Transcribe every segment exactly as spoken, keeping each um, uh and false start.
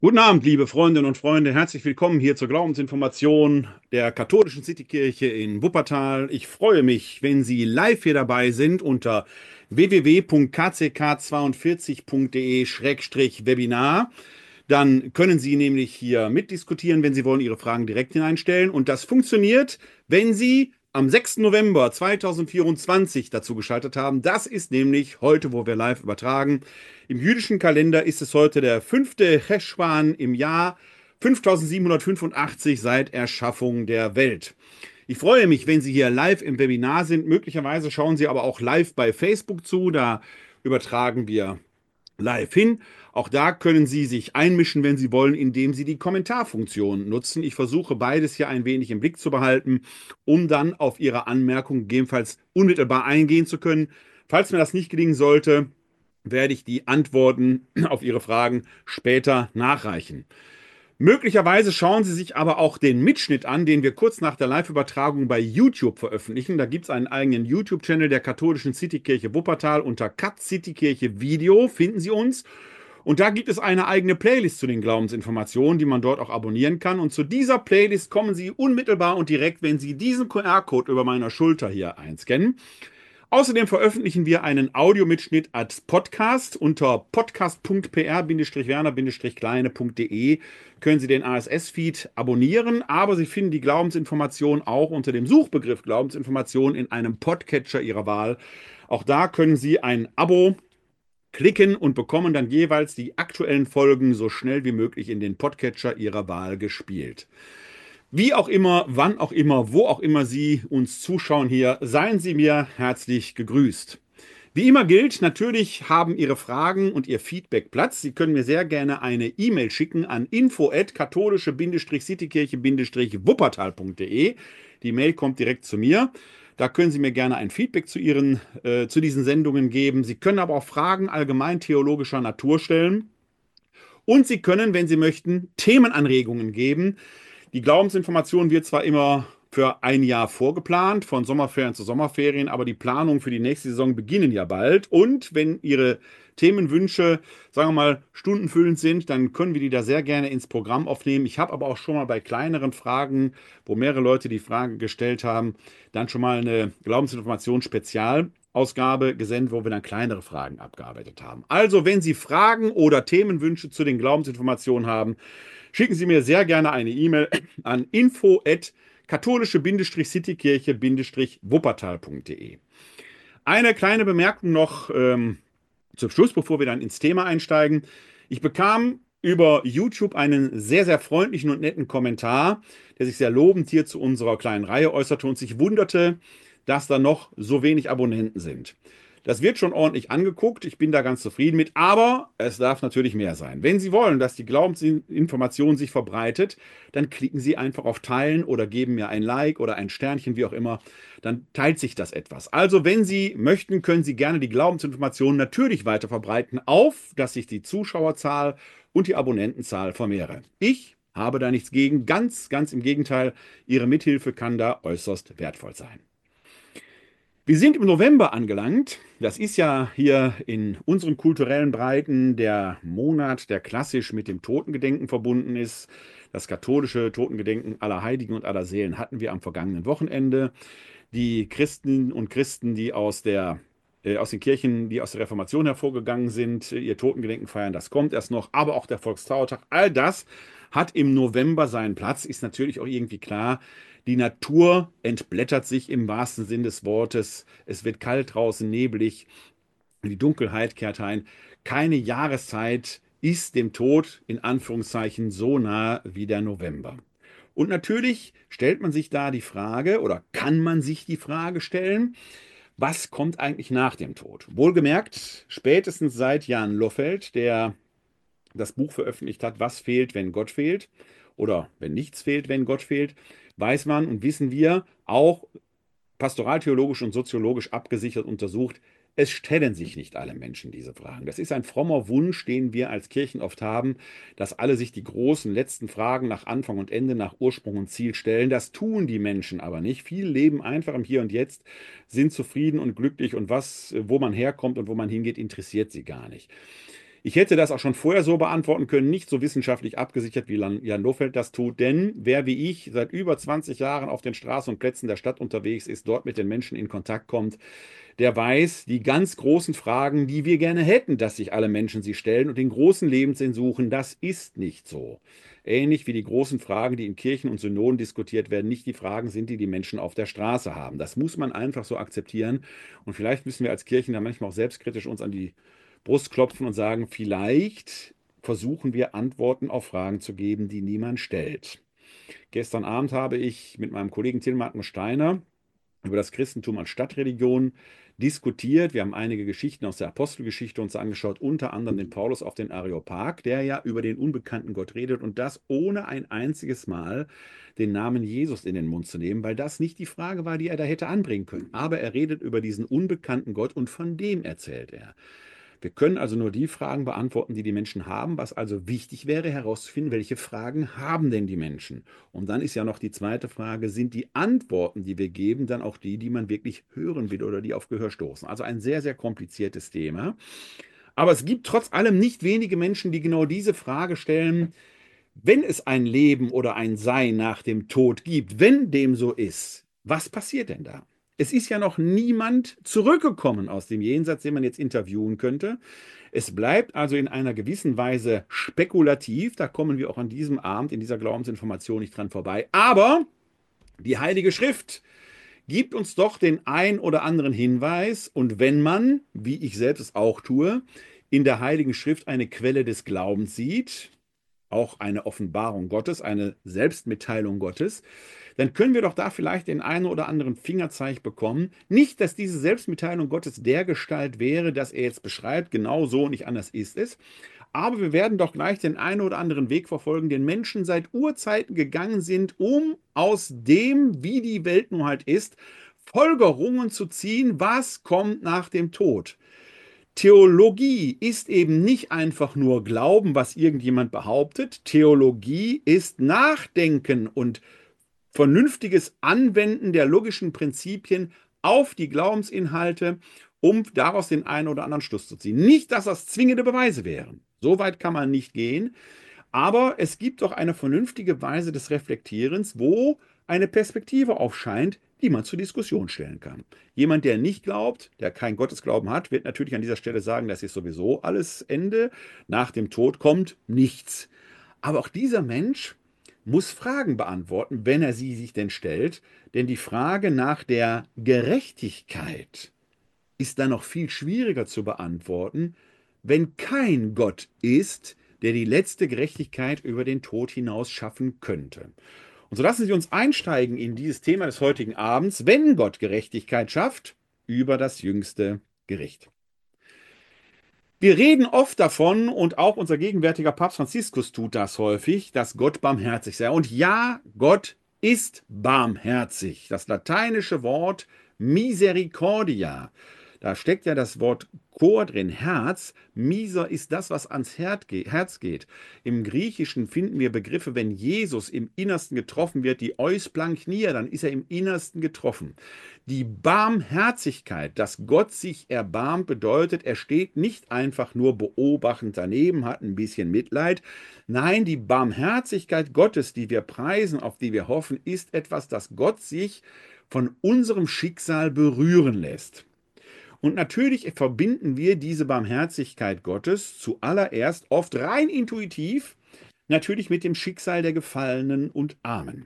Guten Abend, liebe Freundinnen und Freunde. Herzlich willkommen hier zur Glaubensinformation der katholischen Citykirche in Wuppertal. Ich freue mich, wenn Sie live hier dabei sind unter w w w punkt k c k zweiundvierzig punkt d e Schrägstrich Webinar. Dann können Sie nämlich hier mitdiskutieren, wenn Sie wollen, Ihre Fragen direkt hineinstellen. Und das funktioniert, wenn Sie am sechsten November zweitausendvierundzwanzig dazu geschaltet haben. Das ist nämlich heute, wo wir live übertragen. Im jüdischen Kalender ist es heute der fünfte Cheshvan im Jahr fünftausendsiebenhundertfünfundachtzig seit Erschaffung der Welt. Ich freue mich, wenn Sie hier live im Webinar sind. Möglicherweise schauen Sie aber auch live bei Facebook zu. Da übertragen wir live hin. Auch da können Sie sich einmischen, wenn Sie wollen, indem Sie die Kommentarfunktion nutzen. Ich versuche beides hier ein wenig im Blick zu behalten, um dann auf Ihre Anmerkungen gegebenenfalls unmittelbar eingehen zu können. Falls mir das nicht gelingen sollte, werde ich die Antworten auf Ihre Fragen später nachreichen. Möglicherweise schauen Sie sich aber auch den Mitschnitt an, den wir kurz nach der Live-Übertragung bei YouTube veröffentlichen. Da gibt es einen eigenen YouTube-Channel der katholischen Citykirche Wuppertal unter Kat Citykirche Video, finden Sie uns. Und da gibt es eine eigene Playlist zu den Glaubensinformationen, die man dort auch abonnieren kann. Und zu dieser Playlist kommen Sie unmittelbar und direkt, wenn Sie diesen Q R-Code über meiner Schulter hier einscannen. Außerdem veröffentlichen wir einen Audiomitschnitt als Podcast unter podcast punkt p r werner kleine punkt d e können Sie den R S S-Feed abonnieren, aber Sie finden die Glaubensinformation auch unter dem Suchbegriff Glaubensinformation in einem Podcatcher Ihrer Wahl. Auch da können Sie ein Abo klicken und bekommen dann jeweils die aktuellen Folgen so schnell wie möglich in den Podcatcher Ihrer Wahl gespielt. Wie auch immer, wann auch immer, wo auch immer Sie uns zuschauen hier, seien Sie mir herzlich gegrüßt. Wie immer gilt, natürlich haben Ihre Fragen und Ihr Feedback Platz. Sie können mir sehr gerne eine E-Mail schicken an info at katholische Citykirche Wuppertal punkt d e. Die Mail kommt direkt zu mir. Da können Sie mir gerne ein Feedback zu, Ihren, äh, zu diesen Sendungen geben. Sie können aber auch Fragen allgemein theologischer Natur stellen. Und Sie können, wenn Sie möchten, Themenanregungen geben. Die Glaubensinformation wird zwar immer für ein Jahr vorgeplant, von Sommerferien zu Sommerferien, aber die Planungen für die nächste Saison beginnen ja bald. Und wenn Ihre Themenwünsche, sagen wir mal, stundenfüllend sind, dann können wir die da sehr gerne ins Programm aufnehmen. Ich habe aber auch schon mal bei kleineren Fragen, wo mehrere Leute die Frage gestellt haben, dann schon mal eine Glaubensinformation Spezialausgabe gesendet, wo wir dann kleinere Fragen abgearbeitet haben. Also, wenn Sie Fragen oder Themenwünsche zu den Glaubensinformationen haben, schicken Sie mir sehr gerne eine E-Mail an info at katholische Citykirche Wuppertal punkt d e. Eine kleine Bemerkung noch ähm, zum Schluss, bevor wir dann ins Thema einsteigen. Ich bekam über YouTube einen sehr, sehr freundlichen und netten Kommentar, der sich sehr lobend hier zu unserer kleinen Reihe äußerte und sich wunderte, dass da noch so wenig Abonnenten sind. Das wird schon ordentlich angeguckt. Ich bin da ganz zufrieden mit. Aber es darf natürlich mehr sein. Wenn Sie wollen, dass die Glaubensinformation sich verbreitet, dann klicken Sie einfach auf Teilen oder geben mir ein Like oder ein Sternchen, wie auch immer. Dann teilt sich das etwas. Also, wenn Sie möchten, können Sie gerne die Glaubensinformation natürlich weiter verbreiten, auf, dass sich die Zuschauerzahl und die Abonnentenzahl vermehre. Ich habe da nichts gegen. Ganz, ganz im Gegenteil. Ihre Mithilfe kann da äußerst wertvoll sein. Wir sind im November angelangt. Das ist ja hier in unseren kulturellen Breiten der Monat, der klassisch mit dem Totengedenken verbunden ist. Das katholische Totengedenken aller Heiligen und aller Seelen hatten wir am vergangenen Wochenende. Die Christen und Christen, die aus der äh, aus den Kirchen, die aus der Reformation hervorgegangen sind, ihr Totengedenken feiern, das kommt erst noch, aber auch der Volkstrauertag, all das hat im November seinen Platz, ist natürlich auch irgendwie klar. Die Natur entblättert sich im wahrsten Sinn des Wortes. Es wird kalt draußen, neblig. Die Dunkelheit kehrt ein. Keine Jahreszeit ist dem Tod in Anführungszeichen so nah wie der November. Und natürlich stellt man sich da die Frage oder kann man sich die Frage stellen, was kommt eigentlich nach dem Tod? Wohlgemerkt, spätestens seit Jan Loffeld, der das Buch veröffentlicht hat, Was fehlt, wenn Gott fehlt, oder wenn nichts fehlt, wenn Gott fehlt, weiß man und wissen wir, auch pastoraltheologisch und soziologisch abgesichert untersucht, es stellen sich nicht alle Menschen diese Fragen. Das ist ein frommer Wunsch, den wir als Kirchen oft haben, dass alle sich die großen letzten Fragen nach Anfang und Ende, nach Ursprung und Ziel stellen. Das tun die Menschen aber nicht. Viele leben einfach im Hier und Jetzt, sind zufrieden und glücklich und was, wo man herkommt und wo man hingeht, interessiert sie gar nicht. Ich hätte das auch schon vorher so beantworten können, nicht so wissenschaftlich abgesichert, wie Lan- Jan Lohfeld das tut, denn wer wie ich seit über zwanzig Jahren auf den Straßen und Plätzen der Stadt unterwegs ist, dort mit den Menschen in Kontakt kommt, der weiß, die ganz großen Fragen, die wir gerne hätten, dass sich alle Menschen sie stellen und den großen Lebenssinn suchen, das ist nicht so. Ähnlich wie die großen Fragen, die in Kirchen und Synoden diskutiert werden, nicht die Fragen sind, die die Menschen auf der Straße haben. Das muss man einfach so akzeptieren. Und vielleicht müssen wir als Kirchen da manchmal auch selbstkritisch uns an die Brust klopfen und sagen, vielleicht versuchen wir Antworten auf Fragen zu geben, die niemand stellt. Gestern Abend habe ich mit meinem Kollegen Tilmarken Steiner über das Christentum als Stadtreligion diskutiert. Wir haben einige Geschichten aus der Apostelgeschichte uns angeschaut, unter anderem den Paulus auf den Areopag, der ja über den unbekannten Gott redet und das ohne ein einziges Mal den Namen Jesus in den Mund zu nehmen, weil das nicht die Frage war, die er da hätte anbringen können. Aber er redet über diesen unbekannten Gott und von dem erzählt er. Wir können also nur die Fragen beantworten, die die Menschen haben, was also wichtig wäre, herauszufinden, welche Fragen haben denn die Menschen? Und dann ist ja noch die zweite Frage, sind die Antworten, die wir geben, dann auch die, die man wirklich hören will oder die auf Gehör stoßen? Also ein sehr, sehr kompliziertes Thema. Aber es gibt trotz allem nicht wenige Menschen, die genau diese Frage stellen, wenn es ein Leben oder ein Sein nach dem Tod gibt, wenn dem so ist, was passiert denn da? Es ist ja noch niemand zurückgekommen aus dem Jenseits, den man jetzt interviewen könnte. Es bleibt also in einer gewissen Weise spekulativ. Da kommen wir auch an diesem Abend in dieser Glaubensinformation nicht dran vorbei. Aber die Heilige Schrift gibt uns doch den ein oder anderen Hinweis. Und wenn man, wie ich selbst es auch tue, in der Heiligen Schrift eine Quelle des Glaubens sieht, auch eine Offenbarung Gottes, eine Selbstmitteilung Gottes, dann können wir doch da vielleicht den einen oder anderen Fingerzeig bekommen. Nicht, dass diese Selbstmitteilung Gottes dergestalt wäre, dass er jetzt beschreibt, genau so und nicht anders ist es. Aber wir werden doch gleich den einen oder anderen Weg verfolgen, den Menschen seit Urzeiten gegangen sind, um aus dem, wie die Welt nun halt ist, Folgerungen zu ziehen, was kommt nach dem Tod. Theologie ist eben nicht einfach nur Glauben, was irgendjemand behauptet. Theologie ist Nachdenken und vernünftiges Anwenden der logischen Prinzipien auf die Glaubensinhalte, um daraus den einen oder anderen Schluss zu ziehen. Nicht, dass das zwingende Beweise wären. So weit kann man nicht gehen. Aber es gibt doch eine vernünftige Weise des Reflektierens, wo eine Perspektive aufscheint, die man zur Diskussion stellen kann. Jemand, der nicht glaubt, der kein Gottesglauben hat, wird natürlich an dieser Stelle sagen, das ist sowieso alles Ende. Nach dem Tod kommt nichts. Aber auch dieser Mensch muss Fragen beantworten, wenn er sie sich denn stellt. Denn die Frage nach der Gerechtigkeit ist dann noch viel schwieriger zu beantworten, wenn kein Gott ist, der die letzte Gerechtigkeit über den Tod hinaus schaffen könnte. Und so lassen Sie uns einsteigen in dieses Thema des heutigen Abends, wenn Gott Gerechtigkeit schafft, über das jüngste Gericht. Wir reden oft davon, und auch unser gegenwärtiger Papst Franziskus tut das häufig, dass Gott barmherzig sei. Und ja, Gott ist barmherzig. Das lateinische Wort Misericordia, da steckt ja das Wort Chor drin, Herz. Miser ist das, was ans Herz geht. Im Griechischen finden wir Begriffe, wenn Jesus im Innersten getroffen wird, die Eusplanchnia, dann ist er im Innersten getroffen. Die Barmherzigkeit, dass Gott sich erbarmt, bedeutet, er steht nicht einfach nur beobachtend daneben, hat ein bisschen Mitleid. Nein, die Barmherzigkeit Gottes, die wir preisen, auf die wir hoffen, ist etwas, das Gott sich von unserem Schicksal berühren lässt. Und natürlich verbinden wir diese Barmherzigkeit Gottes zuallererst oft rein intuitiv, natürlich mit dem Schicksal der Gefallenen und Armen.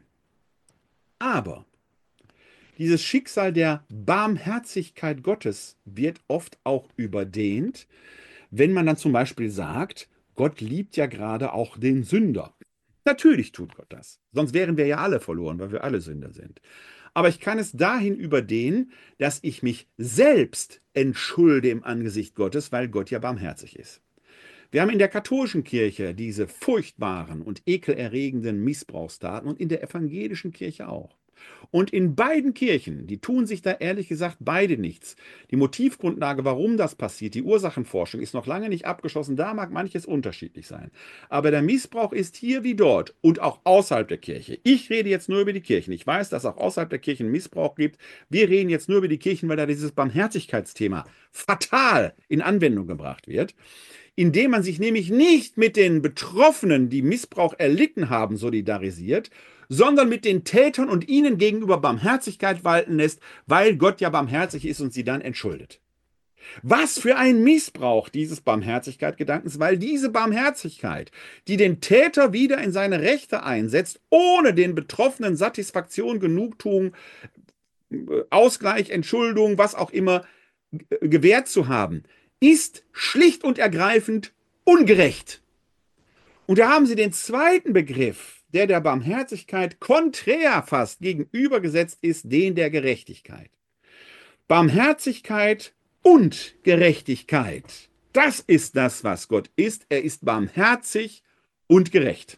Aber dieses Schicksal der Barmherzigkeit Gottes wird oft auch überdehnt, wenn man dann zum Beispiel sagt, Gott liebt ja gerade auch den Sünder. Natürlich tut Gott das, sonst wären wir ja alle verloren, weil wir alle Sünder sind. Aber ich kann es dahin überdehnen, dass ich mich selbst entschulde im Angesicht Gottes, weil Gott ja barmherzig ist. Wir haben in der katholischen Kirche diese furchtbaren und ekelerregenden Missbrauchstaten und in der evangelischen Kirche auch. Und in beiden Kirchen, die tun sich da ehrlich gesagt beide nichts. Die Motivgrundlage, warum das passiert, die Ursachenforschung ist noch lange nicht abgeschlossen, da mag manches unterschiedlich sein. Aber der Missbrauch ist hier wie dort und auch außerhalb der Kirche. Ich rede jetzt nur über die Kirchen. Ich weiß, dass es auch außerhalb der Kirchen Missbrauch gibt. Wir reden jetzt nur über die Kirchen, weil da dieses Barmherzigkeitsthema fatal in Anwendung gebracht wird. indem man sich nämlich nicht mit den Betroffenen, die Missbrauch erlitten haben, solidarisiert, sondern mit den Tätern und ihnen gegenüber Barmherzigkeit walten lässt, weil Gott ja barmherzig ist und sie dann entschuldet. Was für ein Missbrauch dieses Barmherzigkeit-Gedankens, weil diese Barmherzigkeit, die den Täter wieder in seine Rechte einsetzt, ohne den Betroffenen Satisfaktion, Genugtuung, Ausgleich, Entschuldung, was auch immer gewährt zu haben, ist schlicht und ergreifend ungerecht. Und da haben Sie den zweiten Begriff, der der Barmherzigkeit konträr fast gegenübergesetzt ist, den der Gerechtigkeit. Barmherzigkeit und Gerechtigkeit, das ist das, was Gott ist. Er ist barmherzig und gerecht.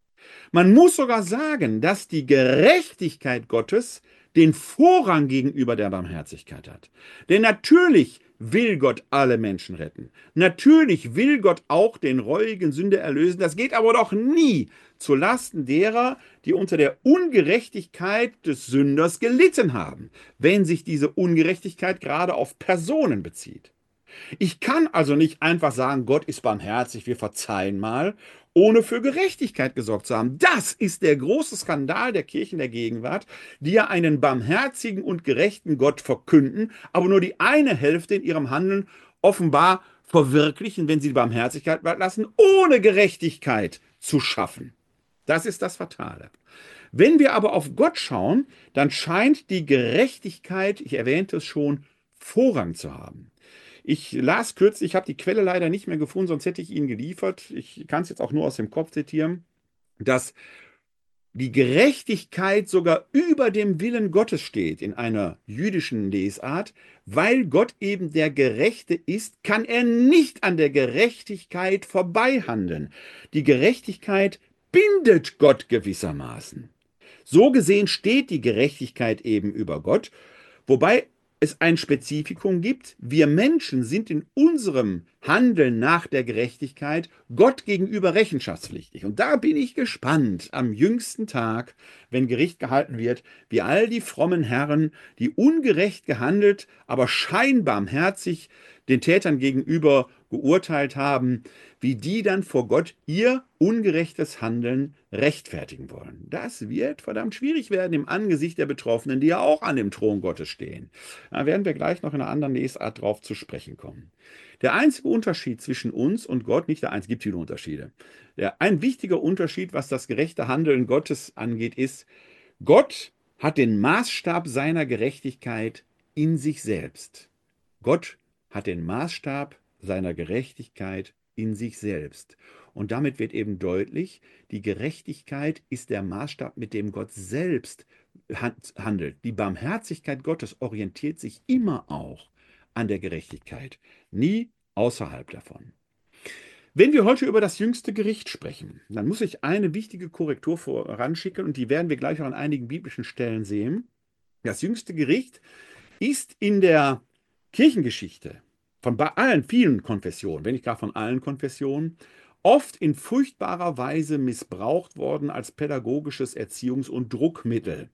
Man muss sogar sagen, dass die Gerechtigkeit Gottes den Vorrang gegenüber der Barmherzigkeit hat. Denn natürlich will Gott alle Menschen retten. Natürlich will Gott auch den reuigen Sünder erlösen. Das geht aber doch nie zu Lasten derer, die unter der Ungerechtigkeit des Sünders gelitten haben, wenn sich diese Ungerechtigkeit gerade auf Personen bezieht. Ich kann also nicht einfach sagen, Gott ist barmherzig, wir verzeihen mal, ohne für Gerechtigkeit gesorgt zu haben. Das ist der große Skandal der Kirchen der Gegenwart, die ja einen barmherzigen und gerechten Gott verkünden, aber nur die eine Hälfte in ihrem Handeln offenbar verwirklichen, wenn sie die Barmherzigkeit lassen, ohne Gerechtigkeit zu schaffen. Das ist das Fatale. Wenn wir aber auf Gott schauen, dann scheint die Gerechtigkeit, ich erwähnte es schon, Vorrang zu haben. Ich las kürzlich, ich habe die Quelle leider nicht mehr gefunden, sonst hätte ich Ihnen geliefert. Ich kann es jetzt auch nur aus dem Kopf zitieren, dass die Gerechtigkeit sogar über dem Willen Gottes steht in einer jüdischen Lesart. Weil Gott eben der Gerechte ist, kann er nicht an der Gerechtigkeit vorbeihandeln. Die Gerechtigkeit bindet Gott gewissermaßen. So gesehen steht die Gerechtigkeit eben über Gott, wobei es ein Spezifikum gibt. Wir Menschen sind in unserem Handeln nach der Gerechtigkeit Gott gegenüber rechenschaftspflichtig. Und da bin ich gespannt am jüngsten Tag, wenn Gericht gehalten wird, wie all die frommen Herren, die ungerecht gehandelt, aber scheinbar barmherzig den Tätern gegenüber geurteilt haben, wie die dann vor Gott ihr ungerechtes Handeln rechtfertigen wollen. Das wird verdammt schwierig werden im Angesicht der Betroffenen, die ja auch an dem Thron Gottes stehen. Da werden wir gleich noch in einer anderen Lesart drauf zu sprechen kommen. Der einzige Unterschied zwischen uns und Gott, nicht der einzige, gibt viele Unterschiede. Der, ein wichtiger Unterschied, was das gerechte Handeln Gottes angeht, ist, Gott hat den Maßstab seiner Gerechtigkeit in sich selbst. Gott hat den Maßstab seiner Gerechtigkeit in sich selbst. Und damit wird eben deutlich, die Gerechtigkeit ist der Maßstab, mit dem Gott selbst handelt. Die Barmherzigkeit Gottes orientiert sich immer auch an der Gerechtigkeit, nie außerhalb davon. Wenn wir heute über das jüngste Gericht sprechen, dann muss ich eine wichtige Korrektur voranschicken und die werden wir gleich auch an einigen biblischen Stellen sehen. Das jüngste Gericht ist in der Kirchengeschichte von bei allen vielen Konfessionen, wenn nicht gar von allen Konfessionen, oft in furchtbarer Weise missbraucht worden als pädagogisches Erziehungs- und Druckmittel.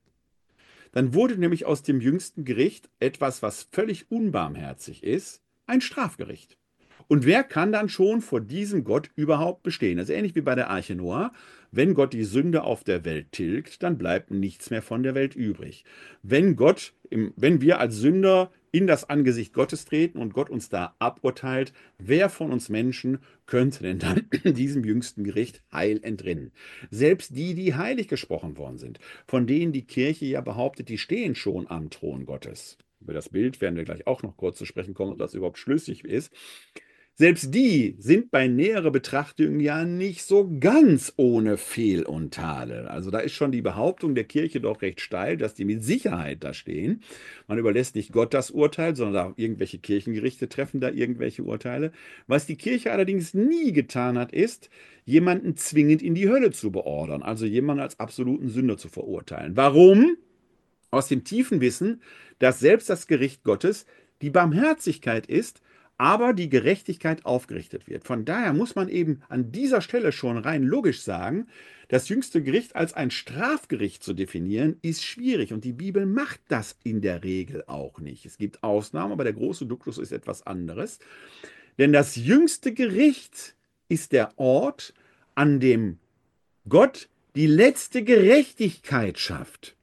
Dann wurde nämlich aus dem jüngsten Gericht etwas, was völlig unbarmherzig ist, ein Strafgericht. Und wer kann dann schon vor diesem Gott überhaupt bestehen? Das ist ähnlich wie bei der Arche Noah. Wenn Gott die Sünde auf der Welt tilgt, dann bleibt nichts mehr von der Welt übrig. Wenn Gott, wenn wir als Sünder in das Angesicht Gottes treten und Gott uns da aburteilt, wer von uns Menschen könnte denn dann diesem jüngsten Gericht heil entrinnen? Selbst die, die heilig gesprochen worden sind, von denen die Kirche ja behauptet, die stehen schon am Thron Gottes. Über das Bild werden wir gleich auch noch kurz zu sprechen kommen, ob das überhaupt schlüssig ist. Selbst die sind bei näherer Betrachtung ja nicht so ganz ohne Fehl und Tadel. Also da ist schon die Behauptung der Kirche doch recht steil, dass die mit Sicherheit da stehen. Man überlässt nicht Gott das Urteil, sondern auch irgendwelche Kirchengerichte treffen da irgendwelche Urteile. Was die Kirche allerdings nie getan hat, ist, jemanden zwingend in die Hölle zu beordern, also jemanden als absoluten Sünder zu verurteilen. Warum? Aus dem tiefen Wissen, dass selbst das Gericht Gottes die Barmherzigkeit ist, aber die Gerechtigkeit aufgerichtet wird. Von daher muss man eben an dieser Stelle schon rein logisch sagen, das jüngste Gericht als ein Strafgericht zu definieren, ist schwierig. Und die Bibel macht das in der Regel auch nicht. Es gibt Ausnahmen, aber der große Duktus ist etwas anderes. Denn das jüngste Gericht ist der Ort, an dem Gott die letzte Gerechtigkeit schafft.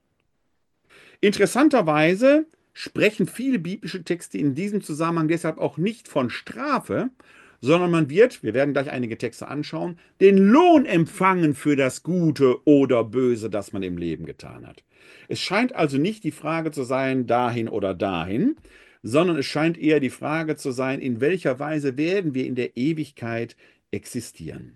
Interessanterweise sprechen viele biblische Texte in diesem Zusammenhang deshalb auch nicht von Strafe, sondern man wird, wir werden gleich einige Texte anschauen, den Lohn empfangen für das Gute oder Böse, das man im Leben getan hat. Es scheint also nicht die Frage zu sein, dahin oder dahin, sondern es scheint eher die Frage zu sein, in welcher Weise werden wir in der Ewigkeit existieren.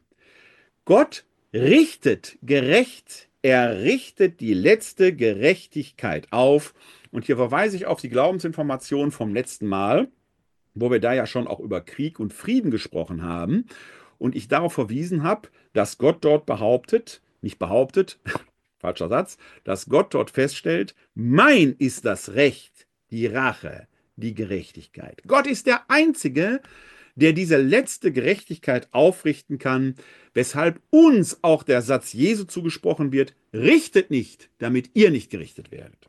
Gott richtet gerecht, er richtet die letzte Gerechtigkeit auf. Und hier verweise ich auf die Glaubensinformation vom letzten Mal, wo wir da ja schon auch über Krieg und Frieden gesprochen haben. Und ich darauf verwiesen habe, dass Gott dort behauptet, nicht behauptet, falscher Satz, dass Gott dort feststellt, mein ist das Recht, die Rache, die Gerechtigkeit. Gott ist der Einzige, der diese letzte Gerechtigkeit aufrichten kann, weshalb uns auch der Satz Jesu zugesprochen wird, richtet nicht, damit ihr nicht gerichtet werdet.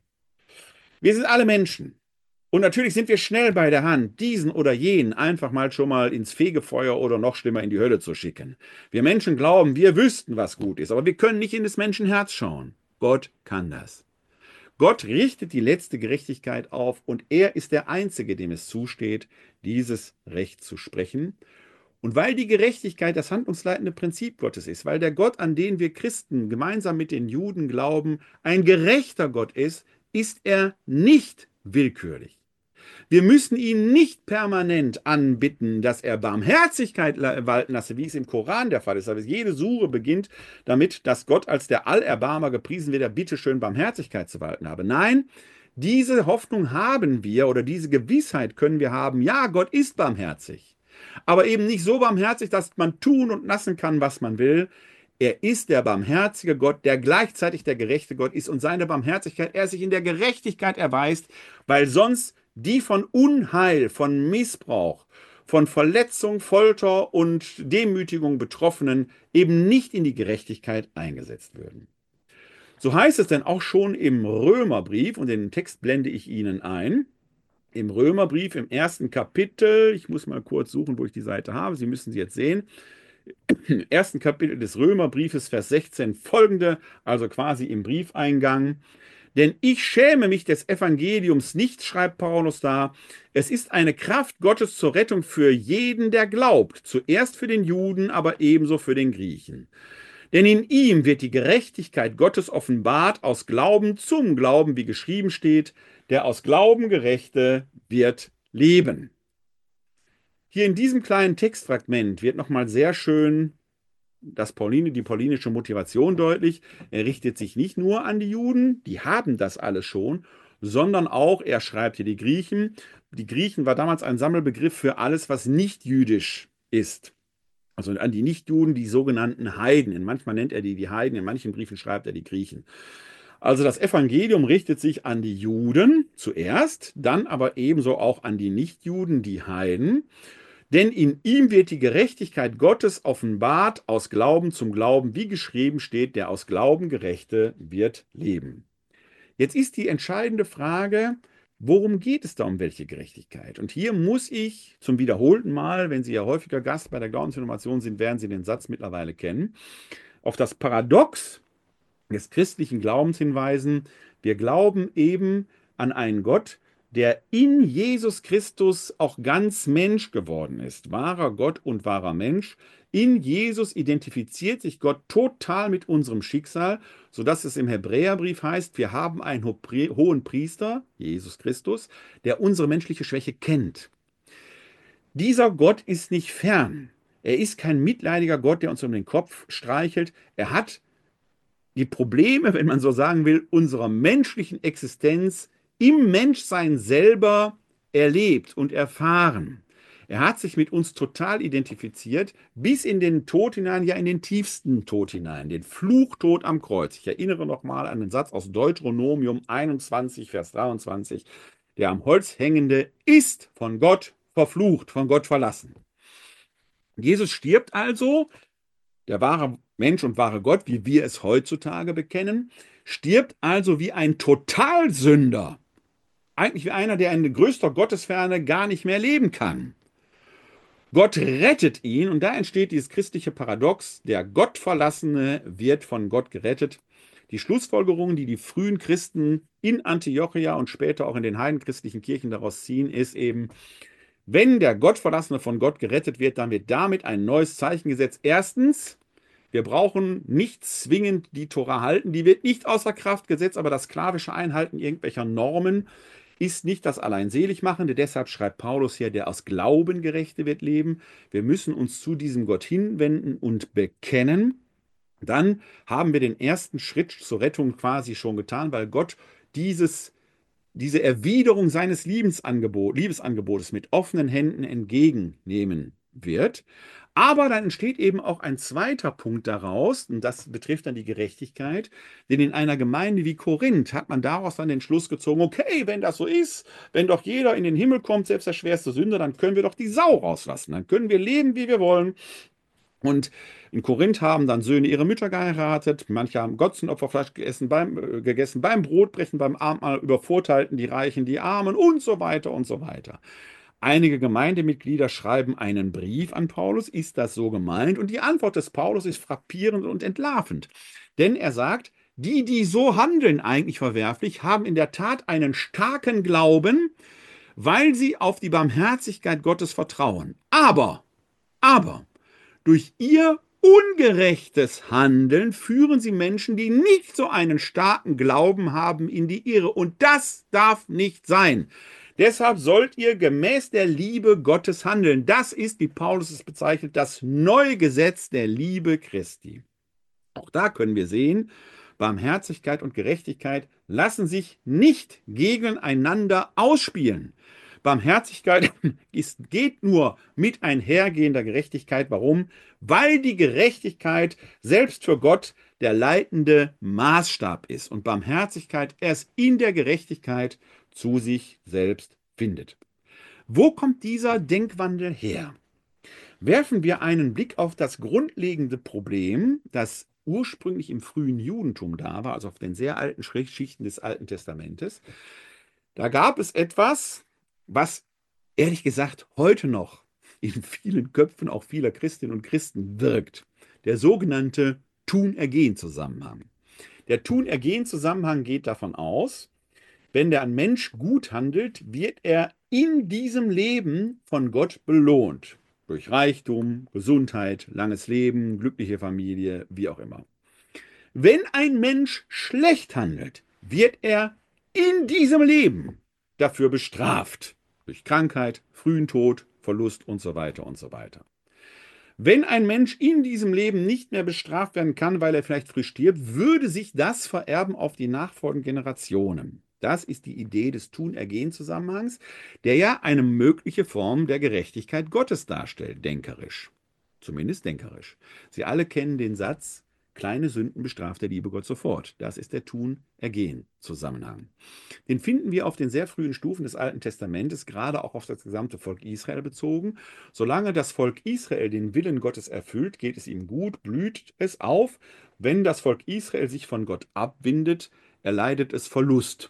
Wir sind alle Menschen. Und natürlich sind wir schnell bei der Hand, diesen oder jenen einfach mal schon mal ins Fegefeuer oder noch schlimmer in die Hölle zu schicken. Wir Menschen glauben, wir wüssten, was gut ist, aber wir können nicht in das Menschenherz schauen. Gott kann das. Gott richtet die letzte Gerechtigkeit auf und er ist der Einzige, dem es zusteht, dieses Recht zu sprechen. Und weil die Gerechtigkeit das handlungsleitende Prinzip Gottes ist, weil der Gott, an den wir Christen gemeinsam mit den Juden glauben, ein gerechter Gott ist, ist er nicht willkürlich. Wir müssen ihn nicht permanent anbitten, dass er Barmherzigkeit walten lasse, wie es im Koran der Fall ist. Aber jede Sure beginnt damit, dass Gott als der Allerbarmer gepriesen wird, der bitteschön Barmherzigkeit zu walten habe. Nein, diese Hoffnung haben wir oder diese Gewissheit können wir haben. Ja, Gott ist barmherzig. Aber eben nicht so barmherzig, dass man tun und lassen kann, was man will. Er ist der barmherzige Gott, der gleichzeitig der gerechte Gott ist und seine Barmherzigkeit er sich in der Gerechtigkeit erweist, weil sonst die von Unheil, von Missbrauch, von Verletzung, Folter und Demütigung Betroffenen eben nicht in die Gerechtigkeit eingesetzt würden. So heißt es denn auch schon im Römerbrief, und den Text blende ich Ihnen ein, im Römerbrief im ersten Kapitel, ich muss mal kurz suchen, wo ich die Seite habe, Sie müssen sie jetzt sehen, im ersten Kapitel des Römerbriefes, Vers sechzehn folgende, also quasi im Briefeingang. Denn ich schäme mich des Evangeliums nicht, schreibt Paulus da. Es ist eine Kraft Gottes zur Rettung für jeden, der glaubt. Zuerst für den Juden, aber ebenso für den Griechen. Denn in ihm wird die Gerechtigkeit Gottes offenbart aus Glauben zum Glauben, wie geschrieben steht. Der aus Glauben Gerechte wird leben. Hier in diesem kleinen Textfragment wird nochmal sehr schön das Pauline, die paulinische Motivation deutlich. Er richtet sich nicht nur an die Juden, die haben das alles schon, sondern auch, er schreibt hier die Griechen. Die Griechen war damals ein Sammelbegriff für alles, was nicht jüdisch ist. Also an die Nichtjuden, die sogenannten Heiden. Manchmal nennt er die die Heiden, in manchen Briefen schreibt er die Griechen. Also das Evangelium richtet sich an die Juden zuerst, dann aber ebenso auch an die Nichtjuden, die Heiden. Denn in ihm wird die Gerechtigkeit Gottes offenbart aus Glauben zum Glauben, wie geschrieben steht, der aus Glauben Gerechte wird leben. Jetzt ist die entscheidende Frage, worum geht es da um welche Gerechtigkeit? Und hier muss ich zum wiederholten Mal, wenn Sie ja häufiger Gast bei der Glaubensinformation sind, werden Sie den Satz mittlerweile kennen, auf das Paradox des christlichen Glaubens hinweisen. Wir glauben eben an einen Gott, der in Jesus Christus auch ganz Mensch geworden ist, wahrer Gott und wahrer Mensch. In Jesus identifiziert sich Gott total mit unserem Schicksal, sodass es im Hebräerbrief heißt, wir haben einen hohen Priester, Jesus Christus, der unsere menschliche Schwäche kennt. Dieser Gott ist nicht fern. Er ist kein mitleidiger Gott, der uns um den Kopf streichelt. Er hat die Probleme, wenn man so sagen will, unserer menschlichen Existenz im Menschsein selber erlebt und erfahren. Er hat sich mit uns total identifiziert, bis in den Tod hinein, ja in den tiefsten Tod hinein, den Fluchtod am Kreuz. Ich erinnere nochmal an den Satz aus Deuteronomium einundzwanzig, Vers dreiundzwanzig. Der am Holz hängende ist von Gott verflucht, von Gott verlassen. Jesus stirbt also, der wahre Mensch und wahre Gott, wie wir es heutzutage bekennen, stirbt also wie ein Totalsünder. Eigentlich wie einer, der in größter Gottesferne gar nicht mehr leben kann. Gott rettet ihn und da entsteht dieses christliche Paradox, der Gottverlassene wird von Gott gerettet. Die Schlussfolgerung, die die frühen Christen in Antiochia und später auch in den heidenchristlichen Kirchen daraus ziehen, ist eben, wenn der Gottverlassene von Gott gerettet wird, dann wird damit ein neues Zeichen gesetzt. Erstens, wir brauchen nicht zwingend die Tora halten, die wird nicht außer Kraft gesetzt, aber das sklavische Einhalten irgendwelcher Normen ist nicht das Alleinseligmachende. Deshalb schreibt Paulus hier, der aus Glauben Gerechte wird leben. Wir müssen uns zu diesem Gott hinwenden und bekennen. Dann haben wir den ersten Schritt zur Rettung quasi schon getan, weil Gott dieses, diese Erwiderung seines Liebesangebot, Liebesangebotes mit offenen Händen entgegennehmen wird. Aber dann entsteht eben auch ein zweiter Punkt daraus, und das betrifft dann die Gerechtigkeit, denn in einer Gemeinde wie Korinth hat man daraus dann den Schluss gezogen, okay, wenn das so ist, wenn doch jeder in den Himmel kommt, selbst der schwerste Sünder, dann können wir doch die Sau rauslassen, dann können wir leben, wie wir wollen. Und in Korinth haben dann Söhne ihre Mütter geheiratet, manche haben Götzenopferfleisch gegessen beim, äh, gegessen beim Brotbrechen, beim Abendmahl, übervorteilten die Reichen die Armen und so weiter und so weiter. Einige Gemeindemitglieder schreiben einen Brief an Paulus. Ist das so gemeint? Und die Antwort des Paulus ist frappierend und entlarvend. Denn er sagt, die, die so handeln, eigentlich verwerflich, haben in der Tat einen starken Glauben, weil sie auf die Barmherzigkeit Gottes vertrauen. Aber, aber, durch ihr ungerechtes Handeln führen sie Menschen, die nicht so einen starken Glauben haben, in die Irre. Und das darf nicht sein. Deshalb sollt ihr gemäß der Liebe Gottes handeln. Das ist, wie Paulus es bezeichnet, das neue Gesetz der Liebe Christi. Auch da können wir sehen, Barmherzigkeit und Gerechtigkeit lassen sich nicht gegeneinander ausspielen. Barmherzigkeit ist, geht nur mit einhergehender Gerechtigkeit. Warum? Weil die Gerechtigkeit selbst für Gott der leitende Maßstab ist und Barmherzigkeit erst in der Gerechtigkeit zu sich selbst findet. Wo kommt dieser Denkwandel her? Werfen wir einen Blick auf das grundlegende Problem, das ursprünglich im frühen Judentum da war, also auf den sehr alten Schichten des Alten Testamentes. Da gab es etwas, was ehrlich gesagt heute noch in vielen Köpfen auch vieler Christinnen und Christen wirkt. Der sogenannte Tun-Ergehen-Zusammenhang. Der Tun-Ergehen-Zusammenhang geht davon aus, wenn der Mensch gut handelt, wird er in diesem Leben von Gott belohnt. Durch Reichtum, Gesundheit, langes Leben, glückliche Familie, wie auch immer. Wenn ein Mensch schlecht handelt, wird er in diesem Leben dafür bestraft. Durch Krankheit, frühen Tod, Verlust und so weiter und so weiter. Wenn ein Mensch in diesem Leben nicht mehr bestraft werden kann, weil er vielleicht früh stirbt, würde sich das vererben auf die nachfolgenden Generationen. Das ist die Idee des Tun-Ergehen-Zusammenhangs, der ja eine mögliche Form der Gerechtigkeit Gottes darstellt, denkerisch. Zumindest denkerisch. Sie alle kennen den Satz, kleine Sünden bestraft der liebe Gott sofort. Das ist der Tun-Ergehen-Zusammenhang. Den finden wir auf den sehr frühen Stufen des Alten Testamentes, gerade auch auf das gesamte Volk Israel bezogen. Solange das Volk Israel den Willen Gottes erfüllt, geht es ihm gut, blüht es auf. Wenn das Volk Israel sich von Gott abwendet, erleidet es Verlust.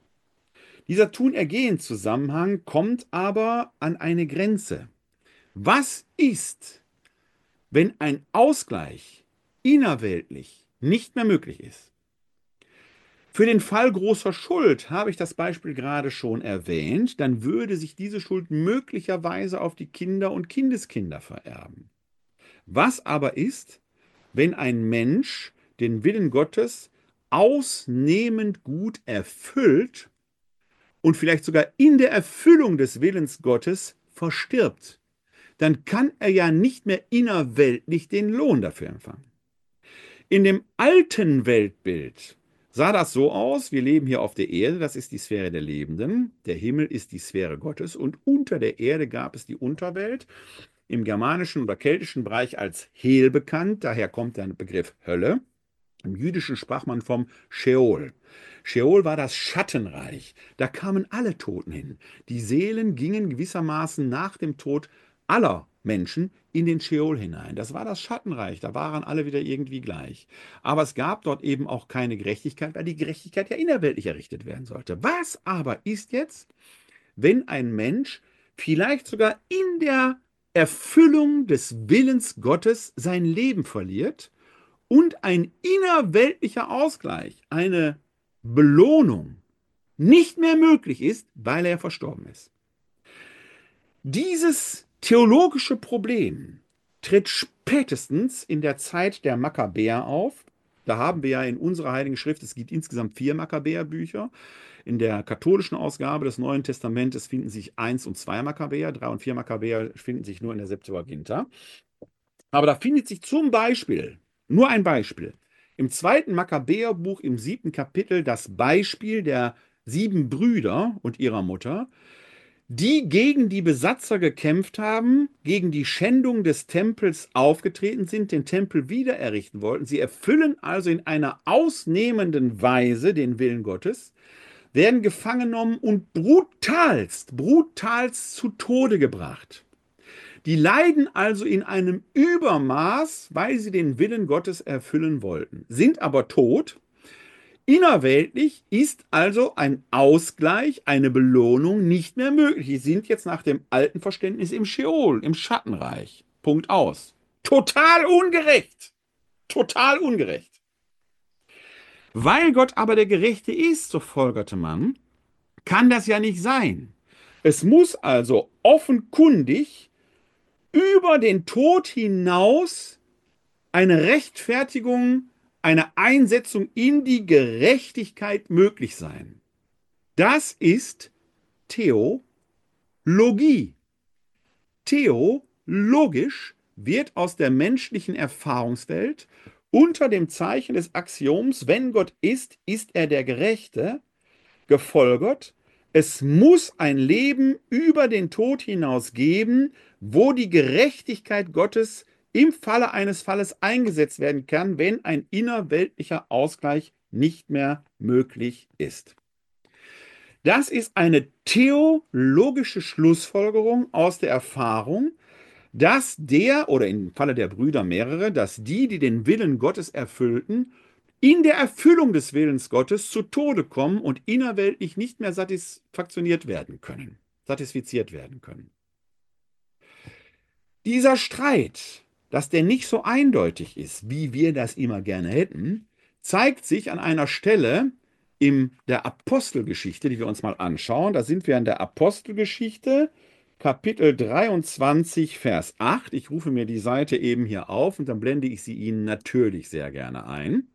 Dieser Tun-Ergehen-Zusammenhang kommt aber an eine Grenze. Was ist, wenn ein Ausgleich innerweltlich nicht mehr möglich ist? Für den Fall großer Schuld habe ich das Beispiel gerade schon erwähnt, dann würde sich diese Schuld möglicherweise auf die Kinder und Kindeskinder vererben. Was aber ist, wenn ein Mensch den Willen Gottes ausnehmend gut erfüllt und vielleicht sogar in der Erfüllung des Willens Gottes verstirbt? Dann kann er ja nicht mehr innerweltlich den Lohn dafür empfangen. In dem alten Weltbild sah das so aus, wir leben hier auf der Erde, das ist die Sphäre der Lebenden, der Himmel ist die Sphäre Gottes und unter der Erde gab es die Unterwelt, im germanischen oder keltischen Bereich als Hel bekannt, daher kommt der Begriff Hölle. Im Jüdischen sprach man vom Scheol. Scheol war das Schattenreich, da kamen alle Toten hin. Die Seelen gingen gewissermaßen nach dem Tod aller Menschen in den Scheol hinein. Das war das Schattenreich, da waren alle wieder irgendwie gleich. Aber es gab dort eben auch keine Gerechtigkeit, weil die Gerechtigkeit ja innerweltlich errichtet werden sollte. Was aber ist jetzt, wenn ein Mensch vielleicht sogar in der Erfüllung des Willens Gottes sein Leben verliert und ein innerweltlicher Ausgleich, eine Belohnung nicht mehr möglich ist, weil er verstorben ist. Dieses theologische Problem tritt spätestens in der Zeit der Makkabäer auf. Da haben wir ja in unserer Heiligen Schrift, es gibt insgesamt vier Makkabäerbücher. In der katholischen Ausgabe des Neuen Testamentes finden sich eins und zwei Makkabäer, drei und vier Makkabäer finden sich nur in der Septuaginta. Aber da findet sich zum Beispiel, nur ein Beispiel, im zweiten Makkabäerbuch im siebten Kapitel das Beispiel der sieben Brüder und ihrer Mutter, die gegen die Besatzer gekämpft haben, gegen die Schändung des Tempels aufgetreten sind, den Tempel wieder errichten wollten. Sie erfüllen also in einer ausnehmenden Weise den Willen Gottes, werden gefangen genommen und brutalst, brutalst zu Tode gebracht. Die leiden also in einem Übermaß, weil sie den Willen Gottes erfüllen wollten, sind aber tot. Innerweltlich ist also ein Ausgleich, eine Belohnung nicht mehr möglich. Sie sind jetzt nach dem alten Verständnis im Scheol, im Schattenreich. Punkt aus. Total ungerecht. Total ungerecht. Weil Gott aber der Gerechte ist, so folgerte man, kann das ja nicht sein. Es muss also offenkundig über den Tod hinaus eine Rechtfertigung, eine Einsetzung in die Gerechtigkeit möglich sein. Das ist Theologie. Theologisch wird aus der menschlichen Erfahrungswelt unter dem Zeichen des Axioms, wenn Gott ist, ist er der Gerechte, gefolgert, es muss ein Leben über den Tod hinaus geben, wo die Gerechtigkeit Gottes im Falle eines Falles eingesetzt werden kann, wenn ein innerweltlicher Ausgleich nicht mehr möglich ist. Das ist eine theologische Schlussfolgerung aus der Erfahrung, dass der, oder im Falle der Brüder mehrere, dass die, die den Willen Gottes erfüllten, in der Erfüllung des Willens Gottes zu Tode kommen und innerweltlich nicht mehr satisfaktioniert werden können, satisfiziert werden können. Dieser Streit, dass der nicht so eindeutig ist, wie wir das immer gerne hätten, zeigt sich an einer Stelle in der Apostelgeschichte, die wir uns mal anschauen. Da sind wir in der Apostelgeschichte, Kapitel dreiundzwanzig, Vers acht. Ich rufe mir die Seite eben hier auf und dann blende ich sie Ihnen natürlich sehr gerne ein.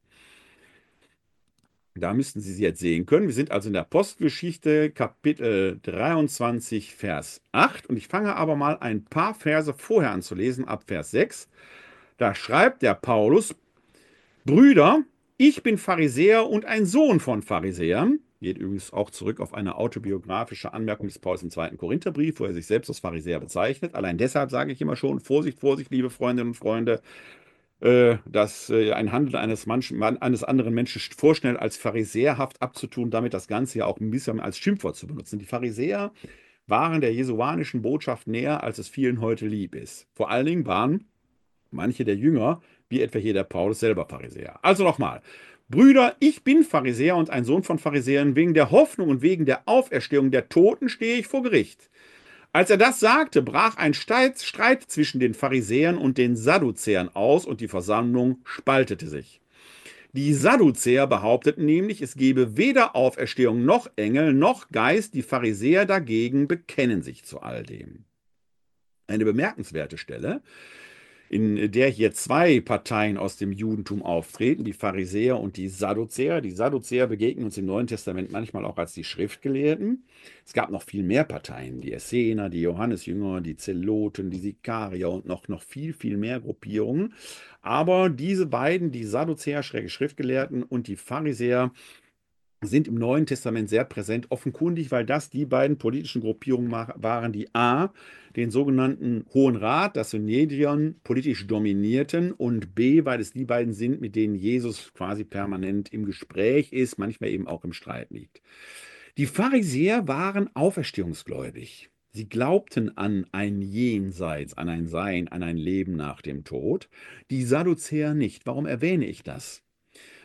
Da müssten Sie sie jetzt sehen können. Wir sind also in der Apostelgeschichte, Kapitel dreiundzwanzig, Vers acht. Und ich fange aber mal ein paar Verse vorher an zu lesen, ab Vers sechs. Da schreibt der Paulus: Brüder, ich bin Pharisäer und ein Sohn von Pharisäern. Geht übrigens auch zurück auf eine autobiografische Anmerkung des Paulus im zweiten Korintherbrief, wo er sich selbst als Pharisäer bezeichnet. Allein deshalb sage ich immer schon: Vorsicht, Vorsicht, liebe Freundinnen und Freunde, dass ein Handeln eines, Menschen, eines anderen Menschen vorschnell als pharisäerhaft abzutun, damit das Ganze ja auch ein bisschen als Schimpfwort zu benutzen. Die Pharisäer waren der jesuanischen Botschaft näher, als es vielen heute lieb ist. Vor allen Dingen waren manche der Jünger, wie etwa hier der Paulus, selber Pharisäer. Also nochmal: Brüder, ich bin Pharisäer und ein Sohn von Pharisäern. Wegen der Hoffnung und wegen der Auferstehung der Toten stehe ich vor Gericht. Als er das sagte, brach ein Streit zwischen den Pharisäern und den Sadduzäern aus und die Versammlung spaltete sich. Die Sadduzäer behaupteten nämlich, es gebe weder Auferstehung noch Engel noch Geist, die Pharisäer dagegen bekennen sich zu all dem. Eine bemerkenswerte Stelle, in der hier zwei Parteien aus dem Judentum auftreten, die Pharisäer und die Sadduzäer. Die Sadduzäer begegnen uns im Neuen Testament manchmal auch als die Schriftgelehrten. Es gab noch viel mehr Parteien, die Essener, die Johannesjünger, die Zeloten, die Sikarier und noch, noch viel, viel mehr Gruppierungen. Aber diese beiden, die Sadduzäer, schräge Schriftgelehrten und die Pharisäer, sind im Neuen Testament sehr präsent, offenkundig, weil das die beiden politischen Gruppierungen waren, die a. den sogenannten Hohen Rat, das Synhedrion, politisch dominierten, und b. weil es die beiden sind, mit denen Jesus quasi permanent im Gespräch ist, manchmal eben auch im Streit liegt. Die Pharisäer waren auferstehungsgläubig. Sie glaubten an ein Jenseits, an ein Sein, an ein Leben nach dem Tod. Die Sadduzäer nicht. Warum erwähne ich das?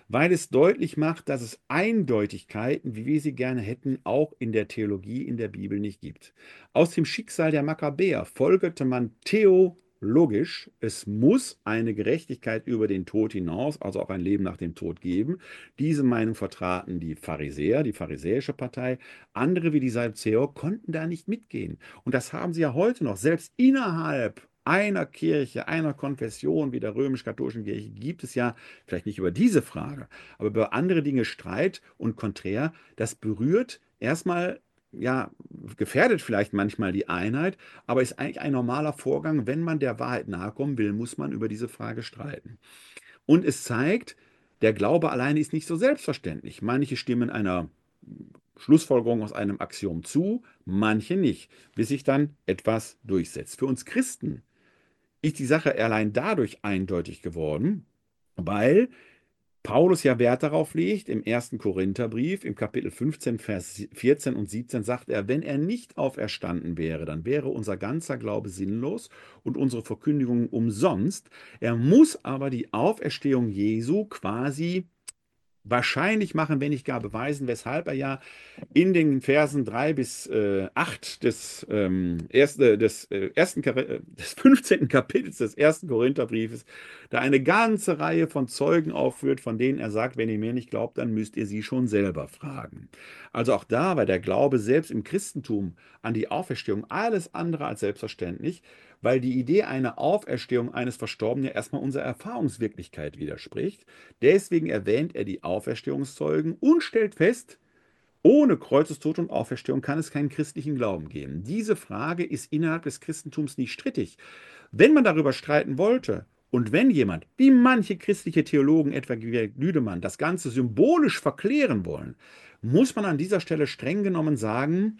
weil es deutlich macht, dass es Eindeutigkeiten, wie wir sie gerne hätten, auch in der Theologie in der Bibel nicht gibt. Aus dem Schicksal der Makkabäer folgerte man theologisch, es muss eine Gerechtigkeit über den Tod hinaus, also auch ein Leben nach dem Tod geben. Diese Meinung vertraten die Pharisäer, die pharisäische Partei. Andere wie die Sadduzäer konnten da nicht mitgehen. Und das haben sie ja heute noch. Selbst innerhalb einer Kirche, einer Konfession wie der römisch-katholischen Kirche gibt es ja vielleicht nicht über diese Frage, aber über andere Dinge Streit und Konträr. Das berührt erstmal, ja, gefährdet vielleicht manchmal die Einheit, aber ist eigentlich ein normaler Vorgang. Wenn man der Wahrheit nahekommen will, muss man über diese Frage streiten. Und es zeigt, der Glaube alleine ist nicht so selbstverständlich. Manche stimmen einer Schlussfolgerung aus einem Axiom zu, manche nicht, bis sich dann etwas durchsetzt. Für uns Christen ist die Sache allein dadurch eindeutig geworden, weil Paulus ja Wert darauf legt, im ersten Korintherbrief, im Kapitel fünfzehn, Vers vierzehn und siebzehn sagt er, wenn er nicht auferstanden wäre, dann wäre unser ganzer Glaube sinnlos und unsere Verkündigung umsonst. Er muss aber die Auferstehung Jesu quasi wahrscheinlich machen, wenn nicht gar beweisen, weshalb er ja in den Versen drei bis äh, acht des, ähm, erste, des, äh, ersten, Kar- des fünfzehnten Kapitels des ersten Korintherbriefes da eine ganze Reihe von Zeugen aufführt, von denen er sagt, wenn ihr mir nicht glaubt, dann müsst ihr sie schon selber fragen. Also auch da war der Glaube selbst im Christentum an die Auferstehung alles andere als selbstverständlich, weil die Idee einer Auferstehung eines Verstorbenen ja erstmal unserer Erfahrungswirklichkeit widerspricht. Deswegen erwähnt er die Auferstehungszeugen und stellt fest, ohne Kreuzestod und Auferstehung kann es keinen christlichen Glauben geben. Diese Frage ist innerhalb des Christentums nicht strittig. Wenn man darüber streiten wollte und wenn jemand, wie manche christliche Theologen, etwa wie Lüdemann, das Ganze symbolisch verklären wollen, muss man an dieser Stelle streng genommen sagen,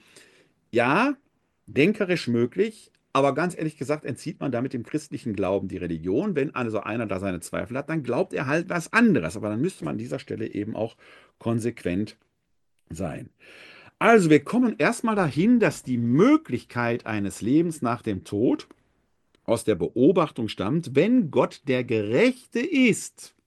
ja, denkerisch möglich, aber ganz ehrlich gesagt entzieht man damit dem christlichen Glauben die Religion. Wenn also einer da seine Zweifel hat, dann glaubt er halt was anderes. Aber dann müsste man an dieser Stelle eben auch konsequent sein. Also wir kommen erstmal dahin, dass die Möglichkeit eines Lebens nach dem Tod aus der Beobachtung stammt, wenn Gott der Gerechte ist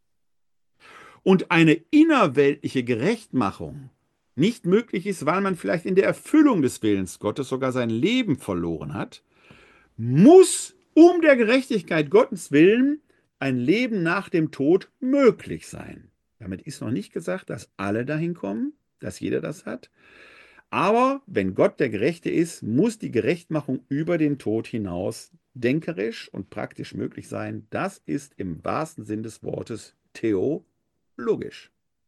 und eine innerweltliche Gerechtmachung nicht möglich ist, weil man vielleicht in der Erfüllung des Willens Gottes sogar sein Leben verloren hat, muss um der Gerechtigkeit Gottes willen ein Leben nach dem Tod möglich sein. Damit ist noch nicht gesagt, dass alle dahin kommen, dass jeder das hat. Aber wenn Gott der Gerechte ist, muss die Gerechtmachung über den Tod hinaus denkerisch und praktisch möglich sein. Das ist im wahrsten Sinn des Wortes theologisch.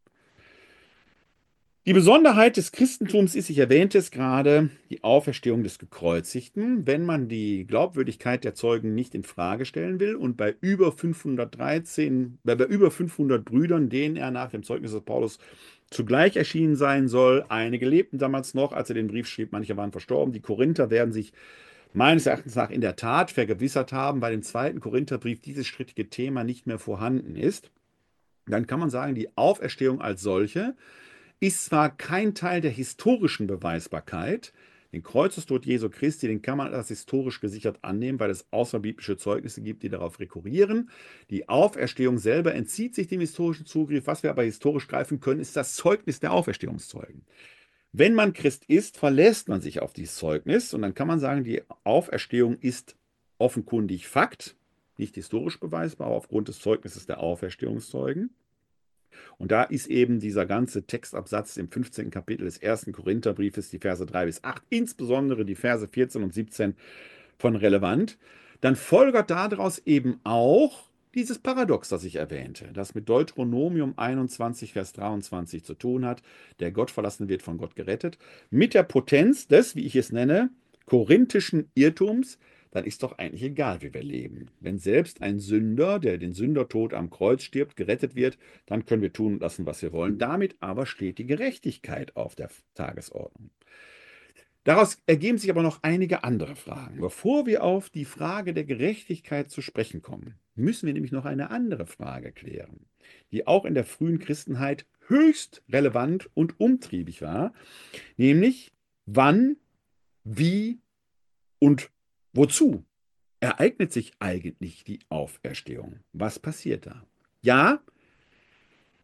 Die Besonderheit des Christentums ist, ich erwähnte es gerade, die Auferstehung des Gekreuzigten. Wenn man die Glaubwürdigkeit der Zeugen nicht in Frage stellen will und bei über fünfhundertdreizehn, bei, bei über fünfhundert Brüdern, denen er nach dem Zeugnis des Paulus zugleich erschienen sein soll, einige lebten damals noch, als er den Brief schrieb, manche waren verstorben. Die Korinther werden sich meines Erachtens nach in der Tat vergewissert haben, bei dem zweiten Korintherbrief dieses strittige Thema nicht mehr vorhanden ist. Dann kann man sagen, die Auferstehung als solche ist zwar kein Teil der historischen Beweisbarkeit, den Kreuzestod Jesu Christi, den kann man als historisch gesichert annehmen, weil es außerbiblische Zeugnisse gibt, die darauf rekurrieren. Die Auferstehung selber entzieht sich dem historischen Zugriff. Was wir aber historisch greifen können, ist das Zeugnis der Auferstehungszeugen. Wenn man Christ ist, verlässt man sich auf dieses Zeugnis und dann kann man sagen, die Auferstehung ist offenkundig Fakt, nicht historisch beweisbar, aber aufgrund des Zeugnisses der Auferstehungszeugen. Und da ist eben dieser ganze Textabsatz im fünfzehnten Kapitel des ersten Korintherbriefes, die Verse drei bis acht, insbesondere die Verse vierzehn und siebzehn, von relevant. Dann folgert daraus eben auch dieses Paradox, das ich erwähnte, das mit Deuteronomium einundzwanzig, Vers dreiundzwanzig zu tun hat. Der Gottverlassene wird von Gott gerettet. Mit der Potenz des, wie ich es nenne, korinthischen Irrtums, dann ist doch eigentlich egal, wie wir leben. Wenn selbst ein Sünder, der den Sündertod am Kreuz stirbt, gerettet wird, dann können wir tun und lassen, was wir wollen. Damit aber steht die Gerechtigkeit auf der Tagesordnung. Daraus ergeben sich aber noch einige andere Fragen. Bevor wir auf die Frage der Gerechtigkeit zu sprechen kommen, müssen wir nämlich noch eine andere Frage klären, die auch in der frühen Christenheit höchst relevant und umtriebig war, nämlich wann, wie und wozu ereignet sich eigentlich die Auferstehung? Was passiert da? Ja,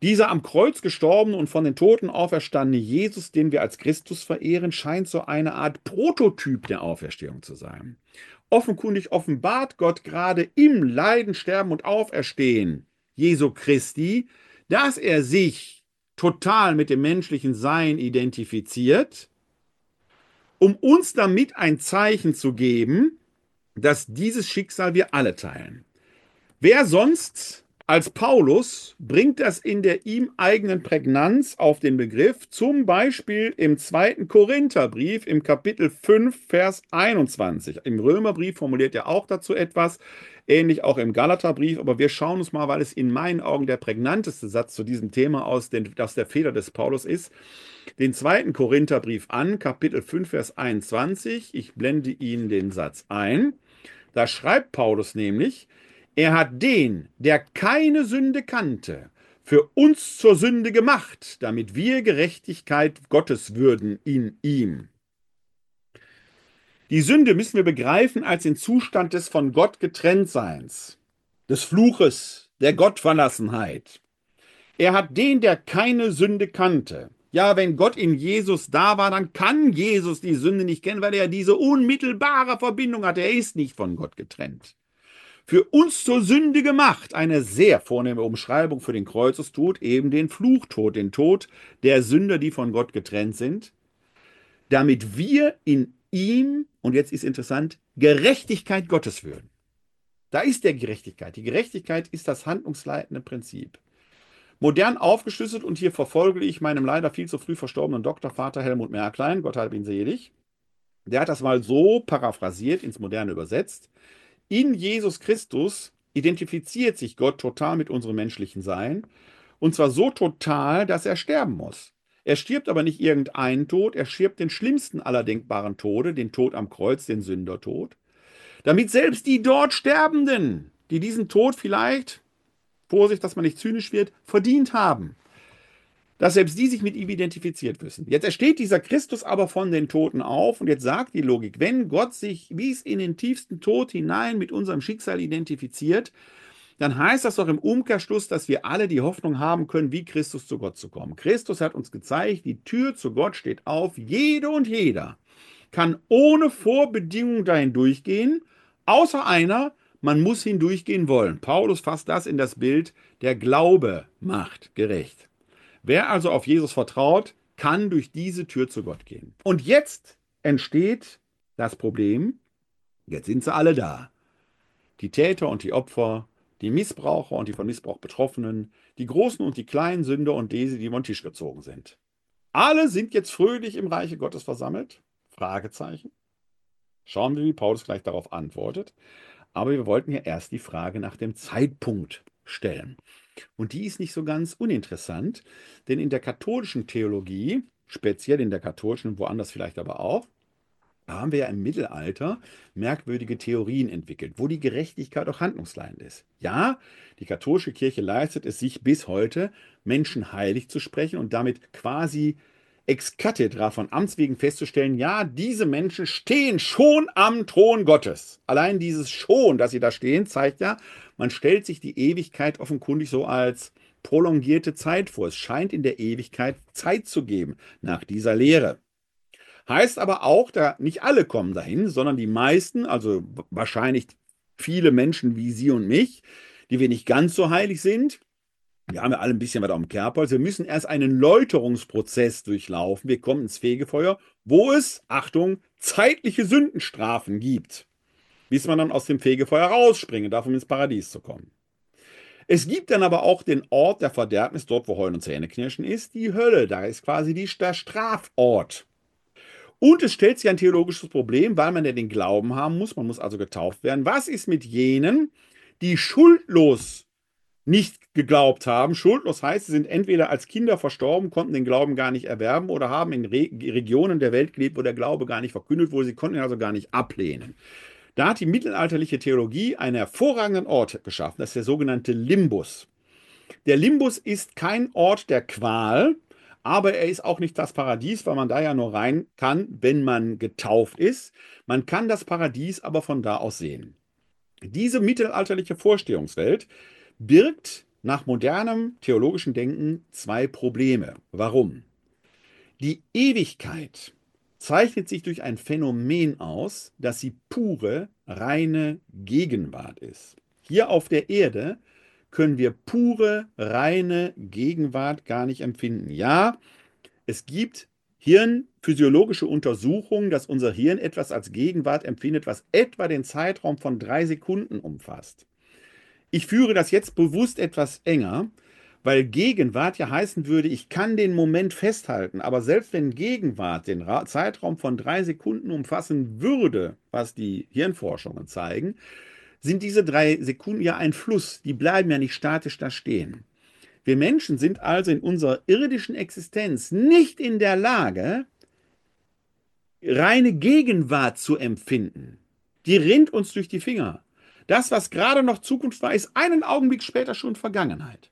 Dieser am Kreuz gestorbene und von den Toten auferstandene Jesus, den wir als Christus verehren, scheint so eine Art Prototyp der Auferstehung zu sein. Offenkundig offenbart Gott gerade im Leiden, Sterben und Auferstehen Jesu Christi, dass er sich total mit dem menschlichen Sein identifiziert, um uns damit ein Zeichen zu geben, dass dieses Schicksal wir alle teilen. Wer sonst als Paulus bringt das in der ihm eigenen Prägnanz auf den Begriff, zum Beispiel im zweiten Korintherbrief im Kapitel fünf, Vers einundzwanzig. Im Römerbrief formuliert er auch dazu etwas, ähnlich auch im Galaterbrief, aber wir schauen uns mal, weil es in meinen Augen der prägnanteste Satz zu diesem Thema aus, den, aus der Feder des Paulus ist, den zweiten Korintherbrief an, Kapitel fünf, Vers einundzwanzig. Ich blende Ihnen den Satz ein. Da schreibt Paulus nämlich: Er hat den, der keine Sünde kannte, für uns zur Sünde gemacht, damit wir Gerechtigkeit Gottes würden in ihm. Die Sünde müssen wir begreifen als den Zustand des von Gott Getrenntseins, des Fluches, der Gottverlassenheit. Er hat den, der keine Sünde kannte. Ja, wenn Gott in Jesus da war, dann kann Jesus die Sünde nicht kennen, weil er diese unmittelbare Verbindung hat. Er ist nicht von Gott getrennt. Für uns zur Sünde gemacht, eine sehr vornehme Umschreibung für den Kreuzestod, eben den Fluchtod, den Tod der Sünder, die von Gott getrennt sind, damit wir in ihm, und jetzt ist interessant, Gerechtigkeit Gottes würden. Da ist der Gerechtigkeit. Die Gerechtigkeit ist das handlungsleitende Prinzip. Modern aufgeschlüsselt, und hier verfolge ich meinem leider viel zu früh verstorbenen Doktorvater Helmut Märklein, Gott hab ihn selig. Der hat das mal so paraphrasiert, ins Moderne übersetzt: In Jesus Christus identifiziert sich Gott total mit unserem menschlichen Sein, und zwar so total, dass er sterben muss. Er stirbt aber nicht irgendeinen Tod, er stirbt den schlimmsten aller denkbaren Tode, den Tod am Kreuz, den Sündertod, damit selbst die dort Sterbenden, die diesen Tod vielleicht, Vorsicht, dass man nicht zynisch wird, verdient haben, dass selbst die sich mit ihm identifiziert wissen. Jetzt ersteht dieser Christus aber von den Toten auf, und jetzt sagt die Logik, wenn Gott sich bis in den tiefsten Tod hinein mit unserem Schicksal identifiziert, dann heißt das doch im Umkehrschluss, dass wir alle die Hoffnung haben können, wie Christus zu Gott zu kommen. Christus hat uns gezeigt, die Tür zu Gott steht auf, jede und jeder kann ohne Vorbedingung dahin durchgehen, außer einer: Man muss hindurchgehen wollen. Paulus fasst das in das Bild: Der Glaube macht gerecht. Wer also auf Jesus vertraut, kann durch diese Tür zu Gott gehen. Und jetzt entsteht das Problem, jetzt sind sie alle da. Die Täter und die Opfer, die Missbraucher und die von Missbrauch Betroffenen, die großen und die kleinen Sünder und diese, die über den Tisch gezogen sind. Alle sind jetzt fröhlich im Reiche Gottes versammelt? Fragezeichen. Schauen wir, wie Paulus gleich darauf antwortet. Aber wir wollten ja erst die Frage nach dem Zeitpunkt stellen. Und die ist nicht so ganz uninteressant, denn in der katholischen Theologie, speziell in der katholischen, woanders vielleicht aber auch, da haben wir ja im Mittelalter merkwürdige Theorien entwickelt, wo die Gerechtigkeit auch handlungsleitend ist. Ja, die katholische Kirche leistet es sich bis heute, Menschen heilig zu sprechen und damit quasi ex cathedra von Amts wegen festzustellen, ja, diese Menschen stehen schon am Thron Gottes. Allein dieses schon, dass sie da stehen, zeigt ja, man stellt sich die Ewigkeit offenkundig so als prolongierte Zeit vor. Es scheint in der Ewigkeit Zeit zu geben nach dieser Lehre. Heißt aber auch, da nicht alle kommen dahin, sondern die meisten, also wahrscheinlich viele Menschen wie Sie und mich, die wir nicht ganz so heilig sind. Wir haben ja alle ein bisschen was am Kerbholz. Wir müssen erst einen Läuterungsprozess durchlaufen. Wir kommen ins Fegefeuer, wo es, Achtung, zeitliche Sündenstrafen gibt, bis man dann aus dem Fegefeuer rausspringen darf, um ins Paradies zu kommen. Es gibt dann aber auch den Ort der Verderbnis, dort wo Heulen und Zähneknirschen ist, die Hölle. Da ist quasi die, der Strafort. Und es stellt sich ein theologisches Problem, weil man ja den Glauben haben muss. Man muss also getauft werden. Was ist mit jenen, die schuldlos nicht geglaubt haben? Schuldlos heißt, sie sind entweder als Kinder verstorben, konnten den Glauben gar nicht erwerben, oder haben in Re Regionen der Welt gelebt, wo der Glaube gar nicht verkündet wurde. Sie konnten ihn also gar nicht ablehnen. Da hat die mittelalterliche Theologie einen hervorragenden Ort geschaffen. Das ist der sogenannte Limbus. Der Limbus ist kein Ort der Qual, aber er ist auch nicht das Paradies, weil man da ja nur rein kann, wenn man getauft ist. Man kann das Paradies aber von da aus sehen. Diese mittelalterliche Vorstellungswelt birgt nach modernem theologischen Denken zwei Probleme. Warum? Die Ewigkeit zeichnet sich durch ein Phänomen aus, dass sie pure, reine Gegenwart ist. Hier auf der Erde können wir pure, reine Gegenwart gar nicht empfinden. Ja, es gibt hirnphysiologische Untersuchungen, dass unser Hirn etwas als Gegenwart empfindet, was etwa den Zeitraum von drei Sekunden umfasst. Ich führe das jetzt bewusst etwas enger, weil Gegenwart ja heißen würde, ich kann den Moment festhalten, aber selbst wenn Gegenwart den Ra Zeitraum von drei Sekunden umfassen würde, was die Hirnforschungen zeigen, sind diese drei Sekunden ja ein Fluss, die bleiben ja nicht statisch da stehen. Wir Menschen sind also in unserer irdischen Existenz nicht in der Lage, reine Gegenwart zu empfinden. Die rinnt uns durch die Finger. Das, was gerade noch Zukunft war, ist einen Augenblick später schon Vergangenheit.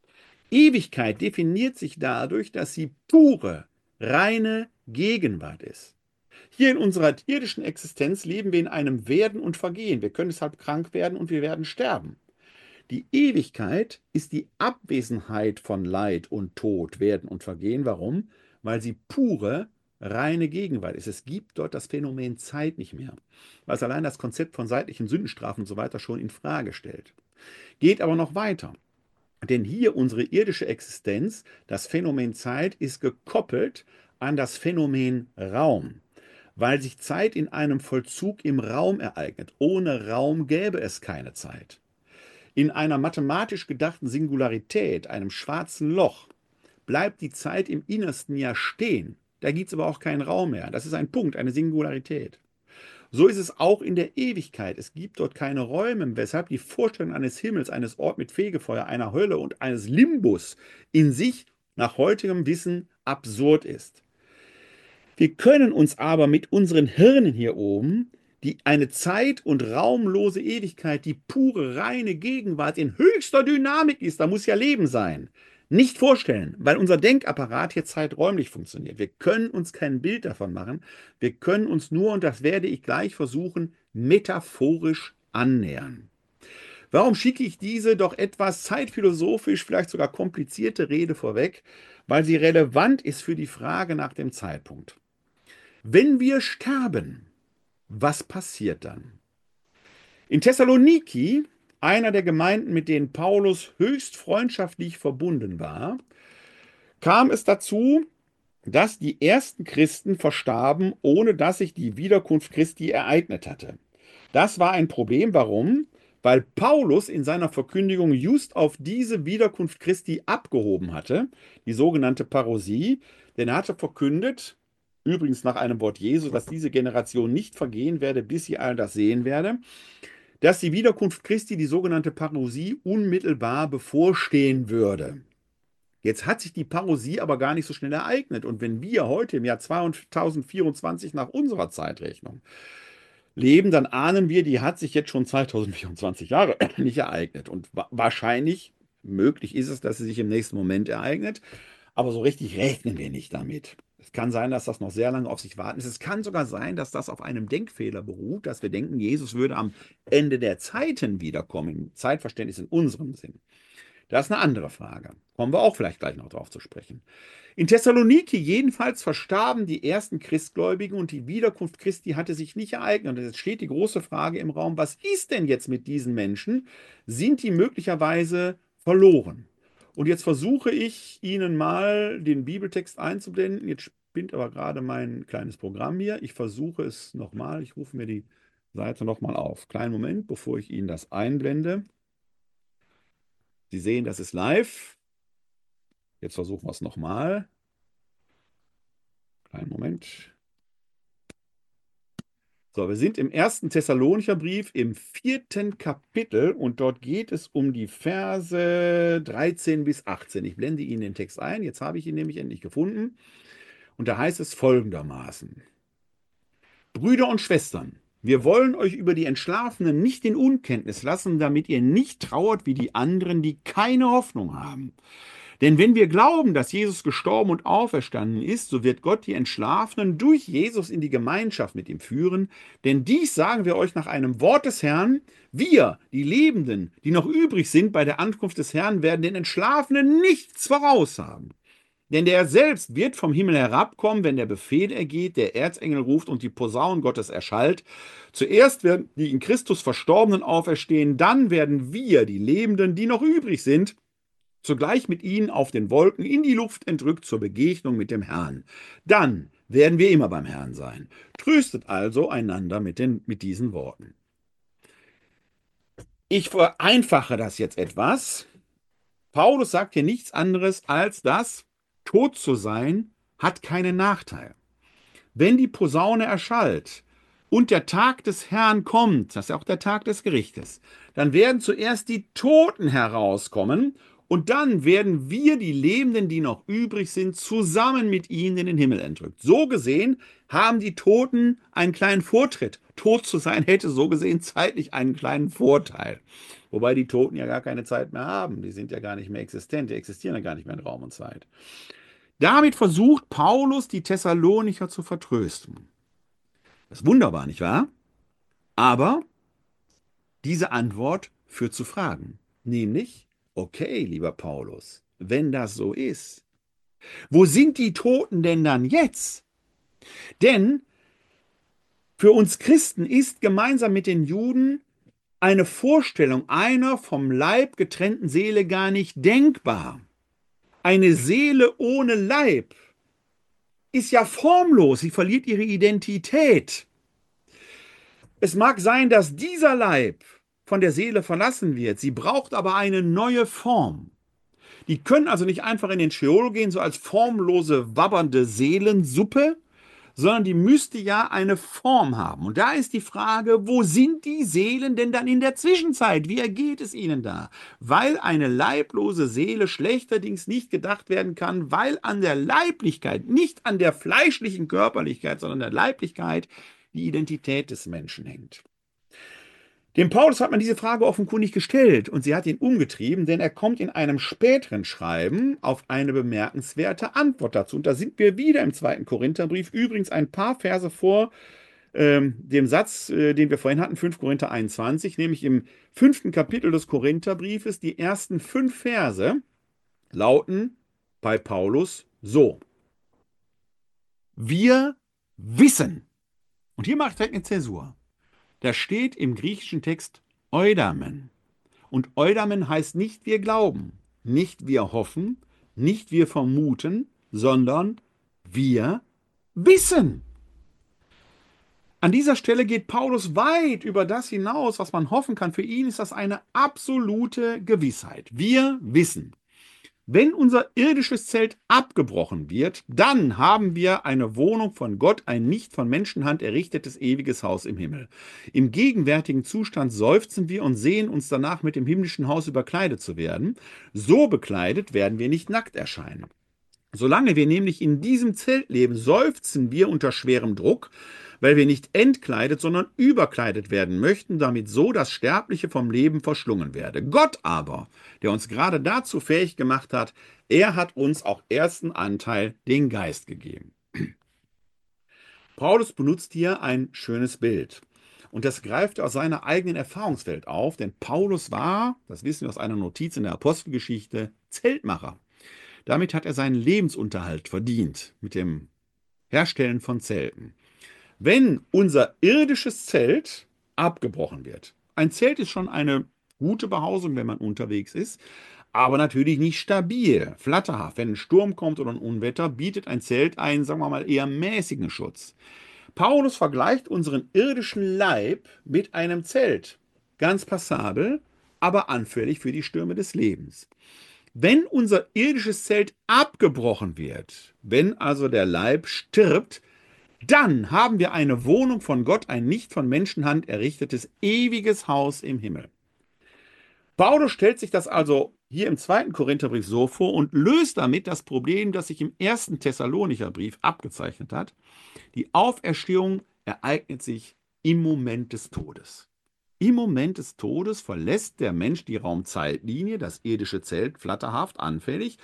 Ewigkeit definiert sich dadurch, dass sie pure, reine Gegenwart ist. Hier in unserer irdischen Existenz leben wir in einem Werden und Vergehen. Wir können deshalb krank werden und wir werden sterben. Die Ewigkeit ist die Abwesenheit von Leid und Tod, Werden und Vergehen. Warum? Weil sie pure, reine Gegenwart ist. Es gibt dort das Phänomen Zeit nicht mehr, was allein das Konzept von seitlichen Sündenstrafen und so weiter schon in Frage stellt. Geht aber noch weiter. Denn hier unsere irdische Existenz, das Phänomen Zeit, ist gekoppelt an das Phänomen Raum, weil sich Zeit in einem Vollzug im Raum ereignet. Ohne Raum gäbe es keine Zeit. In einer mathematisch gedachten Singularität, einem schwarzen Loch, bleibt die Zeit im Innersten ja stehen. Da gibt es aber auch keinen Raum mehr. Das ist ein Punkt, eine Singularität. So ist es auch in der Ewigkeit. Es gibt dort keine Räume, weshalb die Vorstellung eines Himmels, eines Orts mit Fegefeuer, einer Hölle und eines Limbus in sich nach heutigem Wissen absurd ist. Wir können uns aber mit unseren Hirnen hier oben die eine zeit- und raumlose Ewigkeit, die pure, reine Gegenwart in höchster Dynamik ist, da muss ja Leben sein, nicht vorstellen, weil unser Denkapparat hier zeiträumlich funktioniert. Wir können uns kein Bild davon machen. Wir können uns nur, und das werde ich gleich versuchen, metaphorisch annähern. Warum schicke ich diese doch etwas zeitphilosophisch, vielleicht sogar komplizierte Rede vorweg? Weil sie relevant ist für die Frage nach dem Zeitpunkt. Wenn wir sterben, was passiert dann? In Thessaloniki, einer der Gemeinden, mit denen Paulus höchst freundschaftlich verbunden war, kam es dazu, dass die ersten Christen verstarben, ohne dass sich die Wiederkunft Christi ereignet hatte. Das war ein Problem. Warum? Weil Paulus in seiner Verkündigung just auf diese Wiederkunft Christi abgehoben hatte, die sogenannte Parousie, denn er hatte verkündet, übrigens nach einem Wort Jesu, dass diese Generation nicht vergehen werde, bis sie all das sehen werde, dass die Wiederkunft Christi, die sogenannte Parousie, unmittelbar bevorstehen würde. Jetzt hat sich die Parousie aber gar nicht so schnell ereignet. Und wenn wir heute im Jahr zweitausendvierundzwanzig nach unserer Zeitrechnung leben, dann ahnen wir, die hat sich jetzt schon zweitausendvierundzwanzig Jahre nicht ereignet. Und wa wahrscheinlich, möglich ist es, dass sie sich im nächsten Moment ereignet. Aber so richtig rechnen wir nicht damit. Es kann sein, dass das noch sehr lange auf sich warten ist. Es kann sogar sein, dass das auf einem Denkfehler beruht, dass wir denken, Jesus würde am Ende der Zeiten wiederkommen. Zeitverständnis in unserem Sinn. Das ist eine andere Frage. Kommen wir auch vielleicht gleich noch drauf zu sprechen. In Thessaloniki jedenfalls verstarben die ersten Christgläubigen und die Wiederkunft Christi hatte sich nicht ereignet. Und jetzt steht die große Frage im Raum, was ist denn jetzt mit diesen Menschen? Sind die möglicherweise verloren? Und jetzt versuche ich Ihnen mal den Bibeltext einzublenden. Jetzt spinnt aber gerade mein kleines Programm hier. Ich versuche es nochmal. Ich rufe mir die Seite nochmal auf. Kleinen Moment, bevor ich Ihnen das einblende. Sie sehen, das ist live. Jetzt versuchen wir es nochmal. Kleinen Moment. So, wir sind im ersten Thessalonicher Brief im vierten Kapitel und dort geht es um die Verse dreizehn bis achtzehn. Ich blende Ihnen den Text ein. Jetzt habe ich ihn nämlich endlich gefunden. Und da heißt es folgendermaßen: Brüder und Schwestern, wir wollen euch über die Entschlafenen nicht in Unkenntnis lassen, damit ihr nicht trauert wie die anderen, die keine Hoffnung haben. Denn wenn wir glauben, dass Jesus gestorben und auferstanden ist, so wird Gott die Entschlafenen durch Jesus in die Gemeinschaft mit ihm führen. Denn dies sagen wir euch nach einem Wort des Herrn: Wir, die Lebenden, die noch übrig sind bei der Ankunft des Herrn, werden den Entschlafenen nichts voraus haben. Denn der selbst wird vom Himmel herabkommen, wenn der Befehl ergeht, der Erzengel ruft und die Posaune Gottes erschallt. Zuerst werden die in Christus Verstorbenen auferstehen, dann werden wir, die Lebenden, die noch übrig sind, zugleich mit ihnen auf den Wolken in die Luft entrückt zur Begegnung mit dem Herrn. Dann werden wir immer beim Herrn sein. Tröstet also einander mit, den, mit diesen Worten. Ich vereinfache das jetzt etwas. Paulus sagt hier nichts anderes als das: Tot zu sein hat keinen Nachteil. Wenn die Posaune erschallt und der Tag des Herrn kommt, das ist ja auch der Tag des Gerichtes, dann werden zuerst die Toten herauskommen und dann werden wir, die Lebenden, die noch übrig sind, zusammen mit ihnen in den Himmel entrückt. So gesehen haben die Toten einen kleinen Vortritt. Tot zu sein hätte so gesehen zeitlich einen kleinen Vorteil. Wobei die Toten ja gar keine Zeit mehr haben. Die sind ja gar nicht mehr existent. Die existieren ja gar nicht mehr in Raum und Zeit. Damit versucht Paulus, die Thessalonicher zu vertrösten. Das ist wunderbar, nicht wahr? Aber diese Antwort führt zu Fragen. Nämlich: Okay, lieber Paulus, wenn das so ist, wo sind die Toten denn dann jetzt? Denn für uns Christen ist gemeinsam mit den Juden eine Vorstellung einer vom Leib getrennten Seele gar nicht denkbar. Eine Seele ohne Leib ist ja formlos, sie verliert ihre Identität. Es mag sein, dass dieser Leib von der Seele verlassen wird, sie braucht aber eine neue Form. Die können also nicht einfach in den Scheol gehen, so als formlose, wabbernde Seelensuppe, sondern die müsste ja eine Form haben. Und da ist die Frage: Wo sind die Seelen denn dann in der Zwischenzeit? Wie ergeht es ihnen da? Weil eine leiblose Seele schlechterdings nicht gedacht werden kann, weil an der Leiblichkeit, nicht an der fleischlichen Körperlichkeit, sondern der Leiblichkeit, die Identität des Menschen hängt. Dem Paulus hat man diese Frage offenkundig gestellt und sie hat ihn umgetrieben, denn er kommt in einem späteren Schreiben auf eine bemerkenswerte Antwort dazu. Und da sind wir wieder im zweiten Korintherbrief, übrigens ein paar Verse vor ähm, dem Satz, äh, den wir vorhin hatten, fünfter Korinther einundzwanzig, nämlich im fünften Kapitel des Korintherbriefes. Die ersten fünf Verse lauten bei Paulus so: Wir wissen, und hier mache ich direkt eine Zäsur. Da steht im griechischen Text Eudamen. Und Eudamen heißt nicht wir glauben, nicht wir hoffen, nicht wir vermuten, sondern wir wissen. An dieser Stelle geht Paulus weit über das hinaus, was man hoffen kann. Für ihn ist das eine absolute Gewissheit. Wir wissen. Wenn unser irdisches Zelt abgebrochen wird, dann haben wir eine Wohnung von Gott, ein nicht von Menschenhand errichtetes ewiges Haus im Himmel. Im gegenwärtigen Zustand seufzen wir und sehen uns danach, mit dem himmlischen Haus überkleidet zu werden. So bekleidet werden wir nicht nackt erscheinen. Solange wir nämlich in diesem Zelt leben, seufzen wir unter schwerem Druck, weil wir nicht entkleidet, sondern überkleidet werden möchten, damit so das Sterbliche vom Leben verschlungen werde. Gott aber, der uns gerade dazu fähig gemacht hat, er hat uns auch ersten Anteil, den Geist, gegeben. Paulus benutzt hier ein schönes Bild. Und das greift er aus seiner eigenen Erfahrungswelt auf, denn Paulus war, das wissen wir aus einer Notiz in der Apostelgeschichte, Zeltmacher. Damit hat er seinen Lebensunterhalt verdient, mit dem Herstellen von Zelten. Wenn unser irdisches Zelt abgebrochen wird, ein Zelt ist schon eine gute Behausung, wenn man unterwegs ist, aber natürlich nicht stabil, flatterhaft. Wenn ein Sturm kommt oder ein Unwetter, bietet ein Zelt einen, sagen wir mal, eher mäßigen Schutz. Paulus vergleicht unseren irdischen Leib mit einem Zelt. Ganz passabel, aber anfällig für die Stürme des Lebens. Wenn unser irdisches Zelt abgebrochen wird, wenn also der Leib stirbt, dann haben wir eine Wohnung von Gott, ein nicht von Menschenhand errichtetes ewiges Haus im Himmel. Paulus stellt sich das also hier im zweiten Korintherbrief so vor und löst damit das Problem, das sich im ersten Thessalonicher Brief abgezeichnet hat. Die Auferstehung ereignet sich im Moment des Todes. Im Moment des Todes verlässt der Mensch die Raumzeitlinie, das irdische Zelt, flatterhaft, anfällig,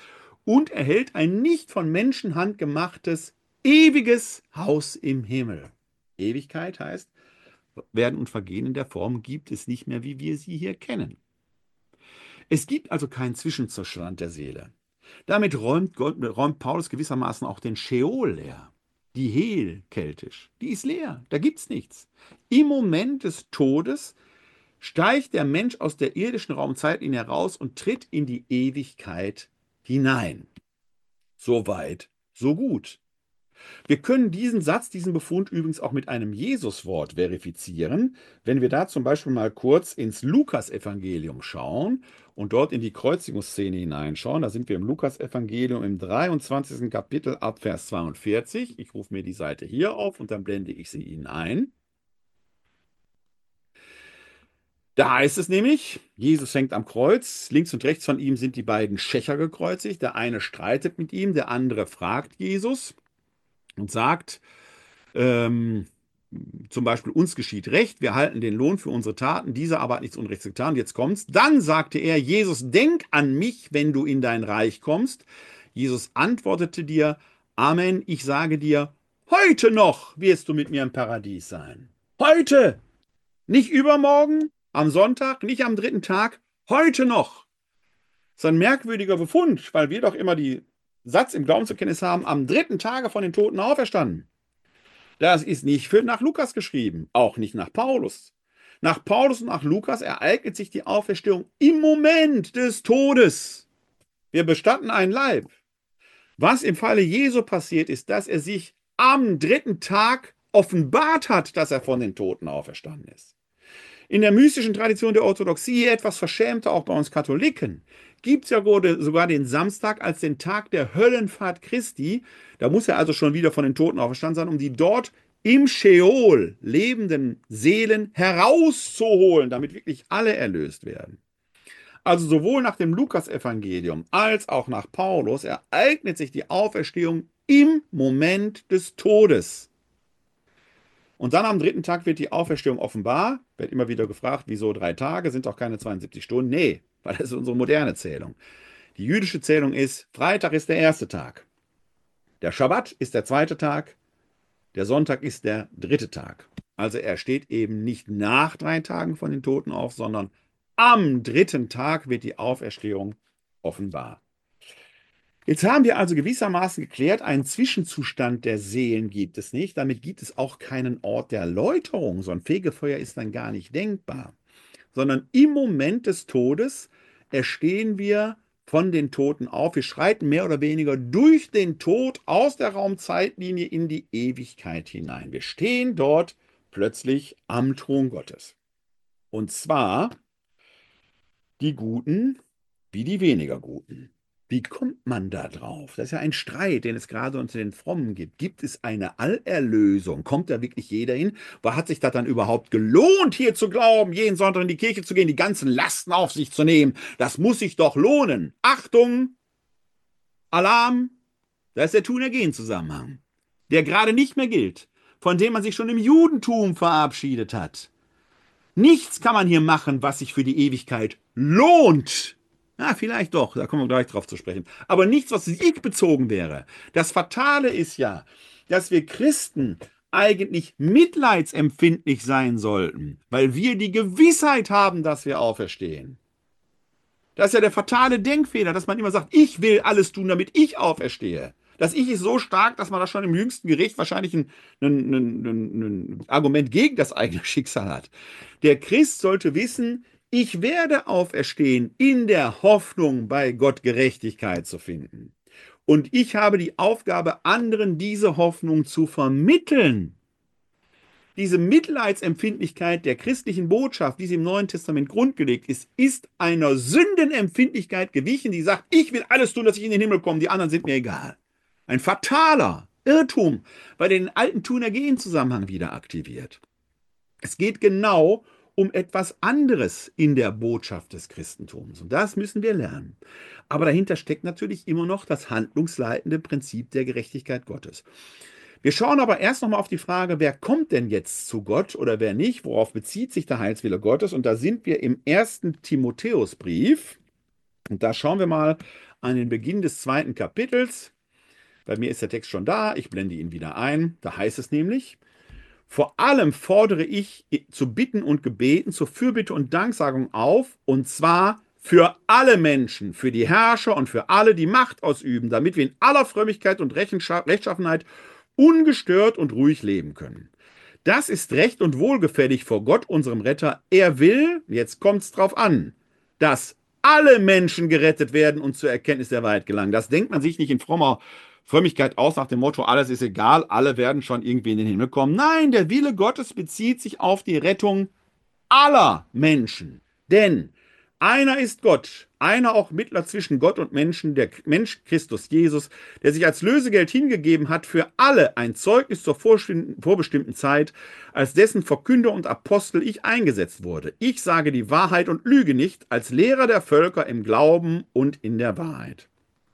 und erhält ein nicht von Menschenhand gemachtes, ewiges Haus im Himmel. Ewigkeit heißt, Werden und Vergehen in der Form gibt es nicht mehr, wie wir sie hier kennen. Es gibt also keinen Zwischenzustand der Seele. Damit räumt, Gott, räumt Paulus gewissermaßen auch den Scheol leer. Die Hel, keltisch, die ist leer, da gibt's nichts. Im Moment des Todes steigt der Mensch aus der irdischen Raumzeitlinie heraus und tritt in die Ewigkeit hinein. So weit, so gut. Wir können diesen Satz, diesen Befund übrigens auch mit einem Jesuswort verifizieren, wenn wir da zum Beispiel mal kurz ins Lukasevangelium schauen und dort in die Kreuzigungsszene hineinschauen. Da sind wir im Lukasevangelium im dreiundzwanzigsten Kapitel ab Vers zweiundvierzig. Ich rufe mir die Seite hier auf und dann blende ich sie Ihnen ein. Da heißt es nämlich, Jesus hängt am Kreuz, links und rechts von ihm sind die beiden Schächer gekreuzigt. Der eine streitet mit ihm, der andere fragt Jesus und sagt, ähm, zum Beispiel, uns geschieht Recht, wir halten den Lohn für unsere Taten, dieser aber hat nichts Unrechts getan. Jetzt kommt's. Dann sagte er, Jesus, denk an mich, wenn du in dein Reich kommst. Jesus antwortete dir, Amen, ich sage dir, heute noch wirst du mit mir im Paradies sein. Heute! Nicht übermorgen, am Sonntag, nicht am dritten Tag, heute noch. Das ist ein merkwürdiger Befund, weil wir doch immer die Satz im Glauben zur Kenntnis haben, am dritten Tage von den Toten auferstanden. Das ist nicht für nach Lukas geschrieben, auch nicht nach Paulus. Nach Paulus und nach Lukas ereignet sich die Auferstehung im Moment des Todes. Wir bestatten einen Leib. Was im Falle Jesu passiert ist, dass er sich am dritten Tag offenbart hat, dass er von den Toten auferstanden ist. In der mystischen Tradition der Orthodoxie, etwas verschämter auch bei uns Katholiken, gibt es ja sogar den Samstag als den Tag der Höllenfahrt Christi. Da muss er also schon wieder von den Toten auferstanden sein, um die dort im Scheol lebenden Seelen herauszuholen, damit wirklich alle erlöst werden. Also sowohl nach dem Lukasevangelium als auch nach Paulus ereignet sich die Auferstehung im Moment des Todes. Und dann am dritten Tag wird die Auferstehung offenbar. Wird immer wieder gefragt, wieso drei Tage, sind doch keine zweiundsiebzig Stunden. Nee, weil das ist unsere moderne Zählung. Die jüdische Zählung ist, Freitag ist der erste Tag. Der Schabbat ist der zweite Tag. Der Sonntag ist der dritte Tag. Also er steht eben nicht nach drei Tagen von den Toten auf, sondern am dritten Tag wird die Auferstehung offenbar. Jetzt haben wir also gewissermaßen geklärt, einen Zwischenzustand der Seelen gibt es nicht. Damit gibt es auch keinen Ort der Läuterung. So ein Fegefeuer ist dann gar nicht denkbar. Sondern im Moment des Todes erstehen wir von den Toten auf. Wir schreiten mehr oder weniger durch den Tod aus der Raumzeitlinie in die Ewigkeit hinein. Wir stehen dort plötzlich am Thron Gottes. Und zwar die Guten wie die weniger Guten. Wie kommt man da drauf? Das ist ja ein Streit, den es gerade unter den Frommen gibt. Gibt es eine Allerlösung? Kommt da wirklich jeder hin? Wo hat sich das dann überhaupt gelohnt, hier zu glauben, jeden Sonntag in die Kirche zu gehen, die ganzen Lasten auf sich zu nehmen? Das muss sich doch lohnen. Achtung! Alarm! Da ist der Tun-Ergehen-Zusammenhang, der gerade nicht mehr gilt, von dem man sich schon im Judentum verabschiedet hat. Nichts kann man hier machen, was sich für die Ewigkeit lohnt. Ja, vielleicht doch, da kommen wir gleich drauf zu sprechen. Aber nichts, was siegbezogen wäre. Das Fatale ist ja, dass wir Christen eigentlich mitleidsempfindlich sein sollten, weil wir die Gewissheit haben, dass wir auferstehen. Das ist ja der fatale Denkfehler, dass man immer sagt, ich will alles tun, damit ich auferstehe. Das Ich ist so stark, dass man da schon im jüngsten Gericht wahrscheinlich ein, ein, ein, ein, ein Argument gegen das eigene Schicksal hat. Der Christ sollte wissen, ich werde auferstehen in der Hoffnung, bei Gott Gerechtigkeit zu finden. Und ich habe die Aufgabe, anderen diese Hoffnung zu vermitteln. Diese Mitleidsempfindlichkeit der christlichen Botschaft, die sie im Neuen Testament grundgelegt ist, ist einer Sündenempfindlichkeit gewichen, die sagt, ich will alles tun, dass ich in den Himmel komme, die anderen sind mir egal. Ein fataler Irrtum, weil den alten Tun-Ergehen-Zusammenhang wieder aktiviert. Es geht genau um etwas anderes in der Botschaft des Christentums. Und das müssen wir lernen. Aber dahinter steckt natürlich immer noch das handlungsleitende Prinzip der Gerechtigkeit Gottes. Wir schauen aber erst nochmal auf die Frage, wer kommt denn jetzt zu Gott oder wer nicht? Worauf bezieht sich der Heilswille Gottes? Und da sind wir im ersten Timotheusbrief. Und da schauen wir mal an den Beginn des zweiten Kapitels. Bei mir ist der Text schon da, ich blende ihn wieder ein. Da heißt es nämlich: Vor allem fordere ich zu Bitten und Gebeten, zur Fürbitte und Danksagung auf, und zwar für alle Menschen, für die Herrscher und für alle, die Macht ausüben, damit wir in aller Frömmigkeit und Rechtschaffenheit ungestört und ruhig leben können. Das ist recht und wohlgefällig vor Gott, unserem Retter. Er will, jetzt kommt es drauf an, dass alle Menschen gerettet werden und zur Erkenntnis der Wahrheit gelangen. Das denkt man sich nicht in frommer Frömmigkeit aus nach dem Motto, alles ist egal, alle werden schon irgendwie in den Himmel kommen. Nein, der Wille Gottes bezieht sich auf die Rettung aller Menschen. Denn einer ist Gott, einer auch Mittler zwischen Gott und Menschen, der Mensch Christus Jesus, der sich als Lösegeld hingegeben hat für alle, ein Zeugnis zur vorbestimmten Zeit, als dessen Verkünder und Apostel ich eingesetzt wurde. Ich sage die Wahrheit und lüge nicht, als Lehrer der Völker im Glauben und in der Wahrheit.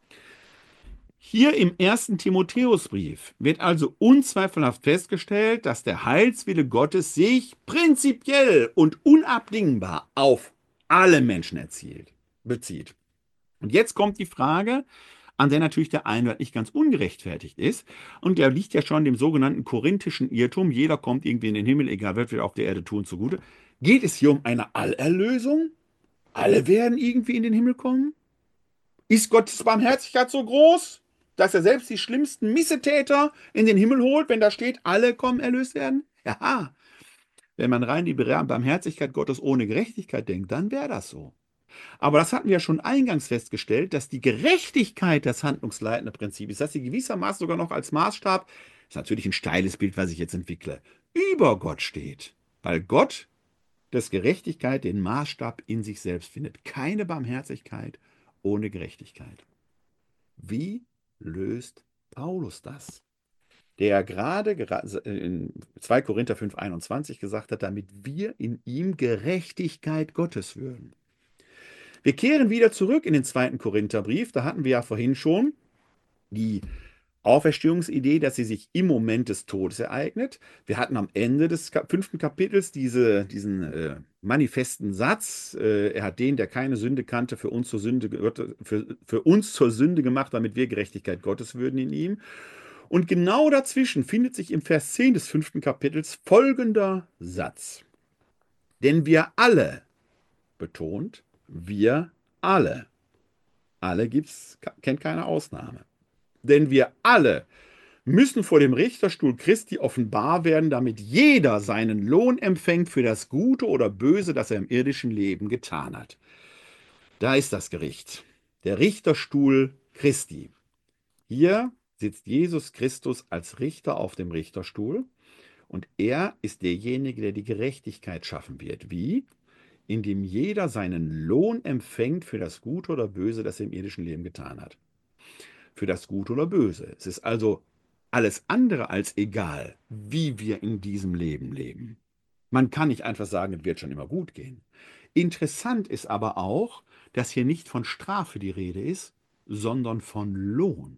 Hier im ersten Timotheusbrief wird also unzweifelhaft festgestellt, dass der Heilswille Gottes sich prinzipiell und unabdingbar auf alle Menschen erzielt, bezieht. Und jetzt kommt die Frage, an der natürlich der Einwand nicht ganz ungerechtfertigt ist. Und der liegt ja schon dem sogenannten korinthischen Irrtum. Jeder kommt irgendwie in den Himmel, egal was wir auf der Erde tun, zugute. Geht es hier um eine Allerlösung? Alle werden irgendwie in den Himmel kommen? Ist Gottes Barmherzigkeit so groß, dass er selbst die schlimmsten Missetäter in den Himmel holt, wenn da steht, alle kommen erlöst werden? Ja, wenn man rein die Barmherzigkeit Gottes ohne Gerechtigkeit denkt, dann wäre das so. Aber das hatten wir ja schon eingangs festgestellt, dass die Gerechtigkeit das handlungsleitende Prinzip ist, dass sie gewissermaßen sogar noch als Maßstab, ist natürlich ein steiles Bild, was ich jetzt entwickle, über Gott steht. Weil Gott, des Gerechtigkeit, den Maßstab in sich selbst findet. Keine Barmherzigkeit ohne Gerechtigkeit. Wie löst Paulus das? Der gerade in zwei Korinther fünf einundzwanzig gesagt hat, damit wir in ihm Gerechtigkeit Gottes würden. Wir kehren wieder zurück in den zweiten Korintherbrief. Da hatten wir ja vorhin schon die Auferstehungsidee, dass sie sich im Moment des Todes ereignet. Wir hatten am Ende des fünften Kapitels diese, diesen äh, manifesten Satz, äh, er hat den, der keine Sünde kannte, für uns zur Sünde, für, für uns zur Sünde gemacht, damit wir Gerechtigkeit Gottes würden in ihm. Und genau dazwischen findet sich im Vers zehn des fünften Kapitels folgender Satz. Denn wir alle, betont, wir alle, alle gibt's, kennt keine Ausnahme. Denn wir alle müssen vor dem Richterstuhl Christi offenbar werden, damit jeder seinen Lohn empfängt für das Gute oder Böse, das er im irdischen Leben getan hat. Da ist das Gericht, der Richterstuhl Christi. Hier sitzt Jesus Christus als Richter auf dem Richterstuhl und er ist derjenige, der die Gerechtigkeit schaffen wird. Wie? Indem jeder seinen Lohn empfängt für das Gute oder Böse, das er im irdischen Leben getan hat. Für das Gute oder Böse. Es ist also alles andere als egal, wie wir in diesem Leben leben. Man kann nicht einfach sagen, es wird schon immer gut gehen. Interessant ist aber auch, dass hier nicht von Strafe die Rede ist, sondern von Lohn.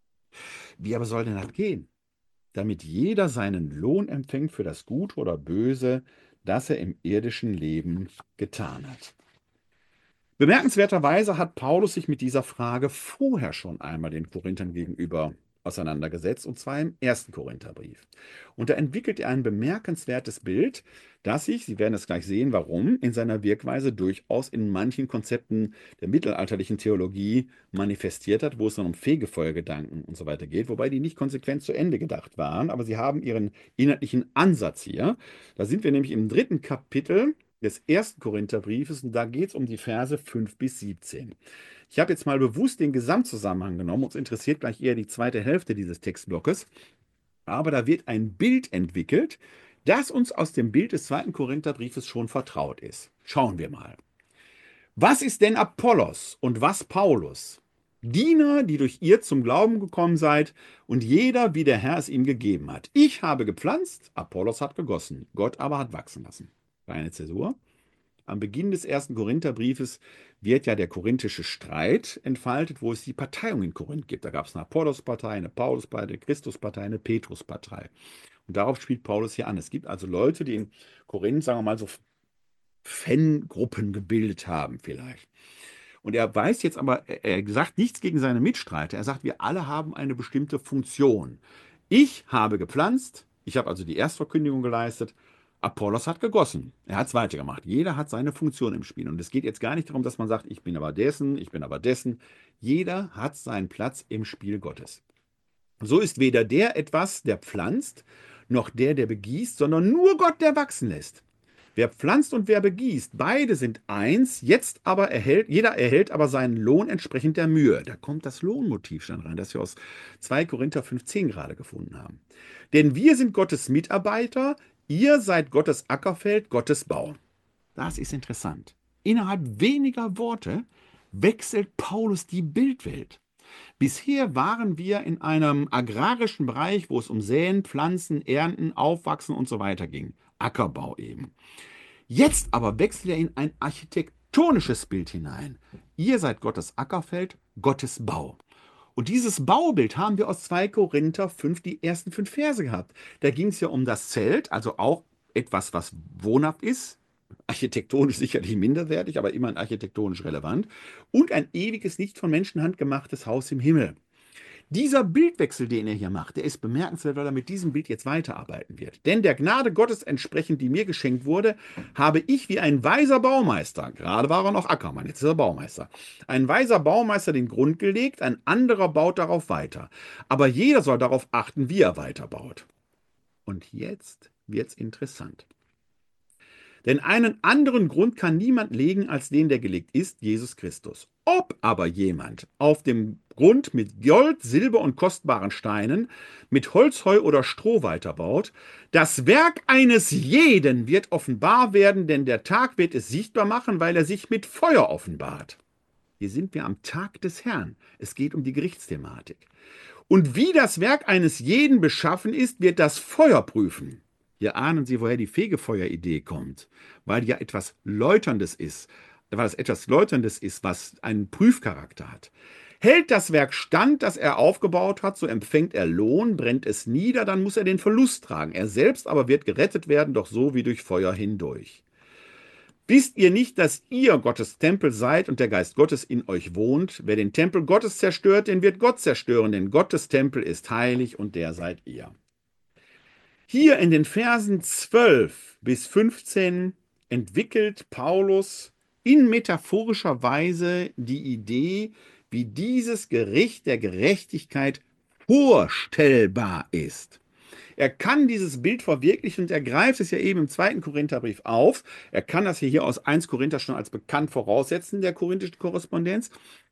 Wie aber soll denn das gehen? Damit jeder seinen Lohn empfängt für das Gute oder Böse, das er im irdischen Leben getan hat. Bemerkenswerterweise hat Paulus sich mit dieser Frage vorher schon einmal den Korinthern gegenüber auseinandergesetzt, und zwar im ersten Korintherbrief. Und da entwickelt er ein bemerkenswertes Bild, das sich, Sie werden es gleich sehen, warum, in seiner Wirkweise durchaus in manchen Konzepten der mittelalterlichen Theologie manifestiert hat, wo es dann um Fegefeuergedanken und so weiter geht, wobei die nicht konsequent zu Ende gedacht waren, aber sie haben ihren inhaltlichen Ansatz hier. Da sind wir nämlich im dritten Kapitel des ersten Korintherbriefes und da geht es um die Verse fünf bis siebzehn. Ich habe jetzt mal bewusst den Gesamtzusammenhang genommen. Uns interessiert gleich eher die zweite Hälfte dieses Textblocks. Aber da wird ein Bild entwickelt, das uns aus dem Bild des zweiten Korintherbriefes schon vertraut ist. Schauen wir mal. Was ist denn Apollos und was Paulus? Diener, die durch ihr zum Glauben gekommen seid und jeder, wie der Herr es ihm gegeben hat. Ich habe gepflanzt, Apollos hat gegossen, Gott aber hat wachsen lassen. Kleine Zäsur. Am Beginn des ersten Korintherbriefes wird ja der korinthische Streit entfaltet, wo es die Parteiung in Korinth gibt. Da gab es eine Apollos-Partei, eine Paulus-Partei, eine Christus-Partei, eine Petrus-Partei. Und darauf spielt Paulus hier an. Es gibt also Leute, die in Korinth, sagen wir mal, so Fangruppen gebildet haben vielleicht. Und er weiß jetzt aber, er er sagt nichts gegen seine Mitstreiter. Er sagt, wir alle haben eine bestimmte Funktion. Ich habe gepflanzt, ich habe also die Erstverkündigung geleistet. Apollos hat gegossen. Er hat es weitergemacht. Jeder hat seine Funktion im Spiel. Und es geht jetzt gar nicht darum, dass man sagt, ich bin aber dessen, ich bin aber dessen. Jeder hat seinen Platz im Spiel Gottes. So ist weder der etwas, der pflanzt, noch der, der begießt, sondern nur Gott, der wachsen lässt. Wer pflanzt und wer begießt, beide sind eins, jetzt aber erhält, jeder erhält aber seinen Lohn entsprechend der Mühe. Da kommt das Lohnmotiv schon rein, das wir aus zwei Korinther fünfzehn gerade gefunden haben. Denn wir sind Gottes Mitarbeiter, ihr seid Gottes Ackerfeld, Gottes Bau. Das ist interessant. Innerhalb weniger Worte wechselt Paulus die Bildwelt. Bisher waren wir in einem agrarischen Bereich, wo es um Säen, Pflanzen, Ernten, Aufwachsen und so weiter ging. Ackerbau eben. Jetzt aber wechselt er in ein architektonisches Bild hinein. Ihr seid Gottes Ackerfeld, Gottes Bau. Und dieses Baubild haben wir aus zwei Korinther fünf, die ersten fünf Verse gehabt. Da ging es ja um das Zelt, also auch etwas, was wohnhaft ist, architektonisch sicherlich minderwertig, aber immerhin architektonisch relevant, und ein ewiges, nicht von Menschenhand gemachtes Haus im Himmel. Dieser Bildwechsel, den er hier macht, der ist bemerkenswert, weil er mit diesem Bild jetzt weiterarbeiten wird. Denn der Gnade Gottes entsprechend, die mir geschenkt wurde, habe ich wie ein weiser Baumeister, gerade war er noch Ackermann, jetzt ist er Baumeister, ein weiser Baumeister den Grund gelegt, ein anderer baut darauf weiter. Aber jeder soll darauf achten, wie er weiterbaut. Und jetzt wird's interessant. Denn einen anderen Grund kann niemand legen, als den, der gelegt ist, Jesus Christus. Ob aber jemand auf dem Grund mit Gold, Silber und kostbaren Steinen, mit Holz, Heu oder Stroh weiterbaut, das Werk eines jeden wird offenbar werden, denn der Tag wird es sichtbar machen, weil er sich mit Feuer offenbart. Hier sind wir am Tag des Herrn. Es geht um die Gerichtsthematik. Und wie das Werk eines jeden beschaffen ist, wird das Feuer prüfen. Hier ahnen Sie, woher die Fegefeueridee kommt, weil ja etwas Läuterndes ist, weil es etwas Läuterndes ist, was einen Prüfcharakter hat. Hält das Werk stand, das er aufgebaut hat, so empfängt er Lohn, brennt es nieder, dann muss er den Verlust tragen. Er selbst aber wird gerettet werden, doch so wie durch Feuer hindurch. Wisst ihr nicht, dass ihr Gottes Tempel seid und der Geist Gottes in euch wohnt? Wer den Tempel Gottes zerstört, den wird Gott zerstören, denn Gottes Tempel ist heilig und der seid ihr. Hier in den Versen zwölf bis fünfzehn entwickelt Paulus in metaphorischer Weise die Idee, wie dieses Gericht der Gerechtigkeit vorstellbar ist. Er kann dieses Bild verwirklichen und er greift es ja eben im zweiten Korintherbrief auf. Er kann das hier aus erster Korinther schon als bekannt voraussetzen, der korinthischen Korrespondenz.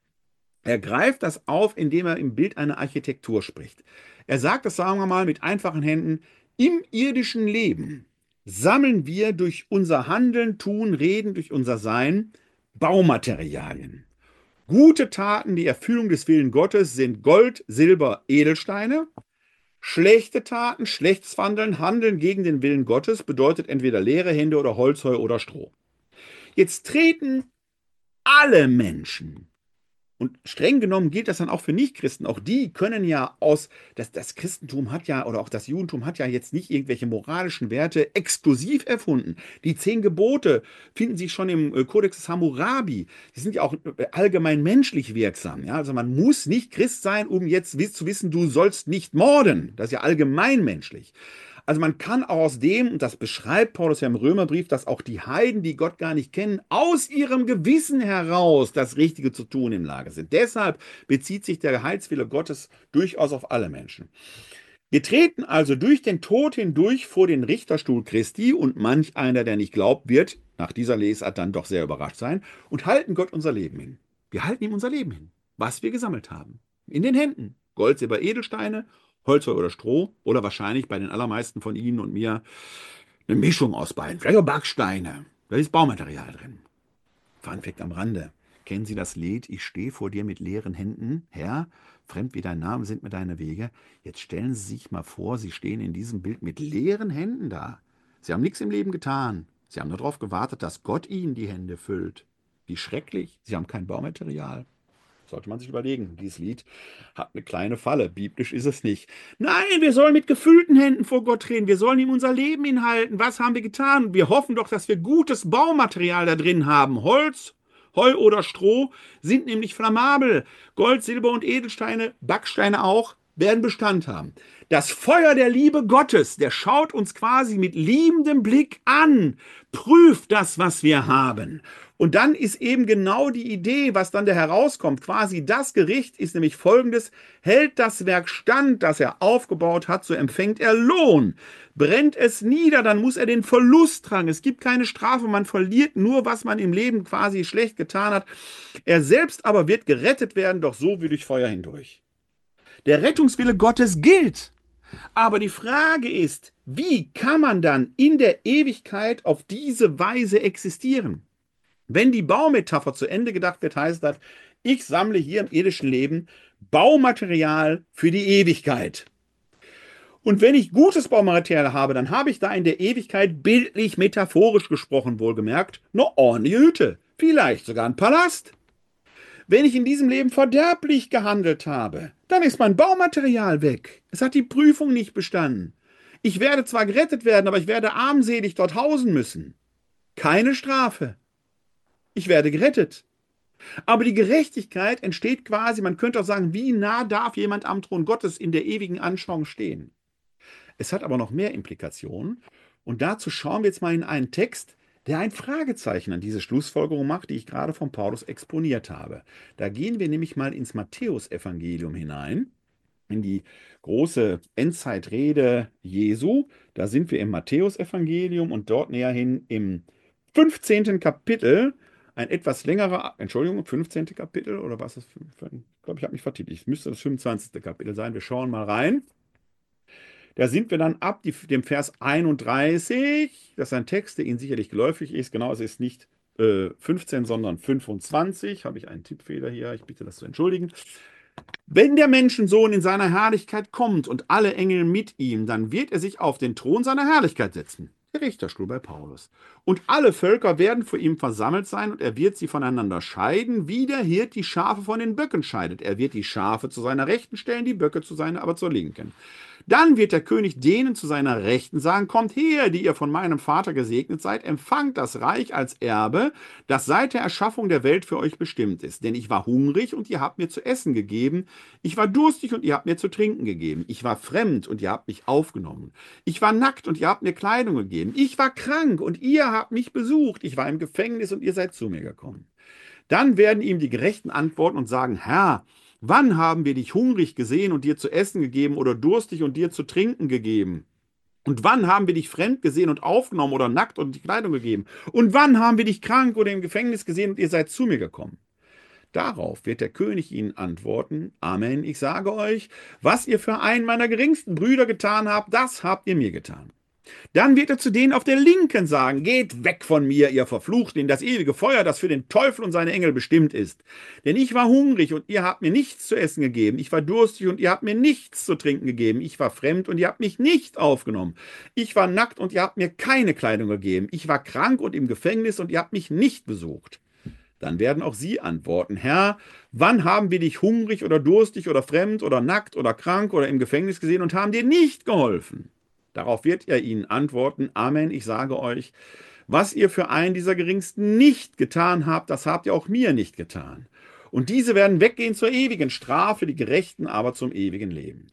Er greift das auf, indem er im Bild einer Architektur spricht. Er sagt das, sagen wir mal, mit einfachen Händen: Im irdischen Leben sammeln wir durch unser Handeln, Tun, Reden, durch unser Sein Baumaterialien. Gute Taten, die Erfüllung des Willens Gottes, sind Gold, Silber, Edelsteine. Schlechte Taten, schlechtes Handeln, Handeln gegen den Willen Gottes bedeutet entweder leere Hände oder Holz, Heu oder Stroh. Jetzt treten alle Menschen, und streng genommen gilt das dann auch für Nichtchristen. Auch die können ja aus, das, das Christentum hat ja, oder auch das Judentum hat ja jetzt nicht irgendwelche moralischen Werte exklusiv erfunden. Die zehn Gebote finden sich schon im Kodex des Hammurabi. Die sind ja auch allgemein menschlich wirksam. Ja? Also man muss nicht Christ sein, um jetzt zu wissen, du sollst nicht morden. Das ist ja allgemein menschlich. Also man kann auch aus dem, und das beschreibt Paulus ja im Römerbrief, dass auch die Heiden, die Gott gar nicht kennen, aus ihrem Gewissen heraus das Richtige zu tun im Lage sind. Deshalb bezieht sich der Heilswille Gottes durchaus auf alle Menschen. Wir treten also durch den Tod hindurch vor den Richterstuhl Christi, und manch einer, der nicht glaubt, wird nach dieser Lesart dann doch sehr überrascht sein, und halten Gott unser Leben hin. Wir halten ihm unser Leben hin, was wir gesammelt haben. In den Händen. Gold, Silber, Edelsteine, Holz oder Stroh, oder wahrscheinlich bei den allermeisten von Ihnen und mir eine Mischung aus beiden. Vielleicht auch Backsteine. Da ist Baumaterial drin. Fun Fact am Rande. Kennen Sie das Lied: Ich stehe vor dir mit leeren Händen? Herr, fremd wie dein Name sind mir deine Wege. Jetzt stellen Sie sich mal vor, Sie stehen in diesem Bild mit leeren Händen da. Sie haben nichts im Leben getan. Sie haben nur darauf gewartet, dass Gott Ihnen die Hände füllt. Wie schrecklich. Sie haben kein Baumaterial. Sollte man sich überlegen. Dieses Lied hat eine kleine Falle. Biblisch ist es nicht. Nein, wir sollen mit gefüllten Händen vor Gott treten. Wir sollen ihm unser Leben hinhalten. Was haben wir getan? Wir hoffen doch, dass wir gutes Baumaterial da drin haben. Holz, Heu oder Stroh sind nämlich flammabel. Gold, Silber und Edelsteine, Backsteine auch, werden Bestand haben. Das Feuer der Liebe Gottes, der schaut uns quasi mit liebendem Blick an, prüft das, was wir haben. Und dann ist eben genau die Idee, was dann da herauskommt, quasi das Gericht ist nämlich folgendes: Hält das Werk stand, das er aufgebaut hat, so empfängt er Lohn. Brennt es nieder, dann muss er den Verlust tragen. Es gibt keine Strafe, man verliert nur, was man im Leben quasi schlecht getan hat. Er selbst aber wird gerettet werden, doch so wie durch Feuer hindurch. Der Rettungswille Gottes gilt. Aber die Frage ist, wie kann man dann in der Ewigkeit auf diese Weise existieren? Wenn die Baumetapher zu Ende gedacht wird, heißt das, ich sammle hier im irdischen Leben Baumaterial für die Ewigkeit. Und wenn ich gutes Baumaterial habe, dann habe ich da in der Ewigkeit, bildlich, metaphorisch gesprochen, wohlgemerkt, eine ordentliche Hütte. Vielleicht sogar ein Palast. Wenn ich in diesem Leben verderblich gehandelt habe, dann ist mein Baumaterial weg. Es hat die Prüfung nicht bestanden. Ich werde zwar gerettet werden, aber ich werde armselig dort hausen müssen. Keine Strafe. Ich werde gerettet. Aber die Gerechtigkeit entsteht quasi, man könnte auch sagen, wie nah darf jemand am Thron Gottes in der ewigen Anschauung stehen? Es hat aber noch mehr Implikationen. Und dazu schauen wir jetzt mal in einen Text, der ein Fragezeichen an diese Schlussfolgerung macht, die ich gerade von Paulus exponiert habe. Da gehen wir nämlich mal ins Matthäusevangelium hinein, in die große Endzeitrede Jesu. Da sind wir im Matthäusevangelium und dort näher hin im fünfzehnten Kapitel. Ein etwas längerer, Entschuldigung, fünfzehnte Kapitel oder was ist das? Ich glaube, ich habe mich vertippt. Es müsste das fünfundzwanzigste Kapitel sein. Wir schauen mal rein. Da sind wir dann ab die, dem Vers einunddreißig. Das ist ein Text, der Ihnen sicherlich geläufig ist. Genau, es ist nicht äh, fünfzehn, sondern fünfundzwanzig. Habe ich einen Tippfehler hier? Ich bitte das zu entschuldigen. Wenn der Menschensohn in seiner Herrlichkeit kommt und alle Engel mit ihm, dann wird er sich auf den Thron seiner Herrlichkeit setzen. Der Richterstuhl bei Paulus. Und alle Völker werden vor ihm versammelt sein und er wird sie voneinander scheiden, wie der Hirt die Schafe von den Böcken scheidet. Er wird die Schafe zu seiner Rechten stellen, die Böcke zu seiner aber zur Linken. Dann wird der König denen zu seiner Rechten sagen, kommt her, die ihr von meinem Vater gesegnet seid, empfangt das Reich als Erbe, das seit der Erschaffung der Welt für euch bestimmt ist. Denn ich war hungrig und ihr habt mir zu essen gegeben, ich war durstig und ihr habt mir zu trinken gegeben, ich war fremd und ihr habt mich aufgenommen, ich war nackt und ihr habt mir Kleidung gegeben, ich war krank und ihr habt mich besucht, ich war im Gefängnis und ihr seid zu mir gekommen. Dann werden ihm die Gerechten antworten und sagen, Herr, wann haben wir dich hungrig gesehen und dir zu essen gegeben oder durstig und dir zu trinken gegeben? Und wann haben wir dich fremd gesehen und aufgenommen oder nackt und die Kleidung gegeben? Und wann haben wir dich krank oder im Gefängnis gesehen und ihr seid zu mir gekommen? Darauf wird der König ihnen antworten, Amen, ich sage euch, was ihr für einen meiner geringsten Brüder getan habt, das habt ihr mir getan. Dann wird er zu denen auf der Linken sagen, geht weg von mir, ihr Verfluchten, in das ewige Feuer, das für den Teufel und seine Engel bestimmt ist. Denn ich war hungrig und ihr habt mir nichts zu essen gegeben. Ich war durstig und ihr habt mir nichts zu trinken gegeben. Ich war fremd und ihr habt mich nicht aufgenommen. Ich war nackt und ihr habt mir keine Kleidung gegeben. Ich war krank und im Gefängnis und ihr habt mich nicht besucht. Dann werden auch sie antworten, Herr, wann haben wir dich hungrig oder durstig oder fremd oder nackt oder krank oder im Gefängnis gesehen und haben dir nicht geholfen? Darauf wird er ihnen antworten, Amen, ich sage euch, was ihr für einen dieser Geringsten nicht getan habt, das habt ihr auch mir nicht getan. Und diese werden weggehen zur ewigen Strafe, die Gerechten aber zum ewigen Leben.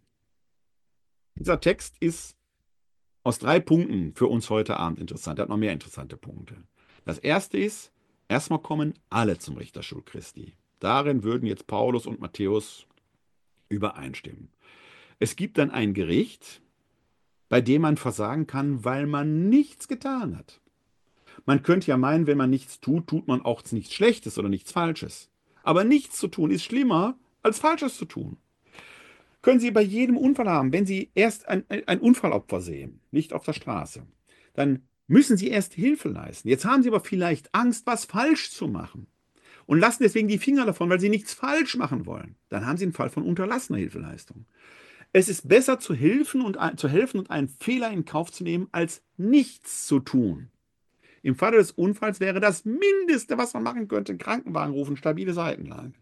Dieser Text ist aus drei Punkten für uns heute Abend interessant. Er hat noch mehr interessante Punkte. Das erste ist, erstmal kommen alle zum Richterstuhl Christi. Darin würden jetzt Paulus und Matthäus übereinstimmen. Es gibt dann ein Gericht, bei dem man versagen kann, weil man nichts getan hat. Man könnte ja meinen, wenn man nichts tut, tut man auch nichts Schlechtes oder nichts Falsches. Aber nichts zu tun ist schlimmer, als Falsches zu tun. Können Sie bei jedem Unfall haben, wenn Sie erst ein, ein Unfallopfer sehen, nicht auf der Straße, dann müssen Sie erst Hilfe leisten. Jetzt haben Sie aber vielleicht Angst, was falsch zu machen und lassen deswegen die Finger davon, weil Sie nichts falsch machen wollen. Dann haben Sie einen Fall von unterlassener Hilfeleistung. Es ist besser zu helfen und zu helfen und einen Fehler in Kauf zu nehmen, als nichts zu tun. Im Falle des Unfalls wäre das Mindeste, was man machen könnte, einen Krankenwagen rufen, stabile Seitenlage.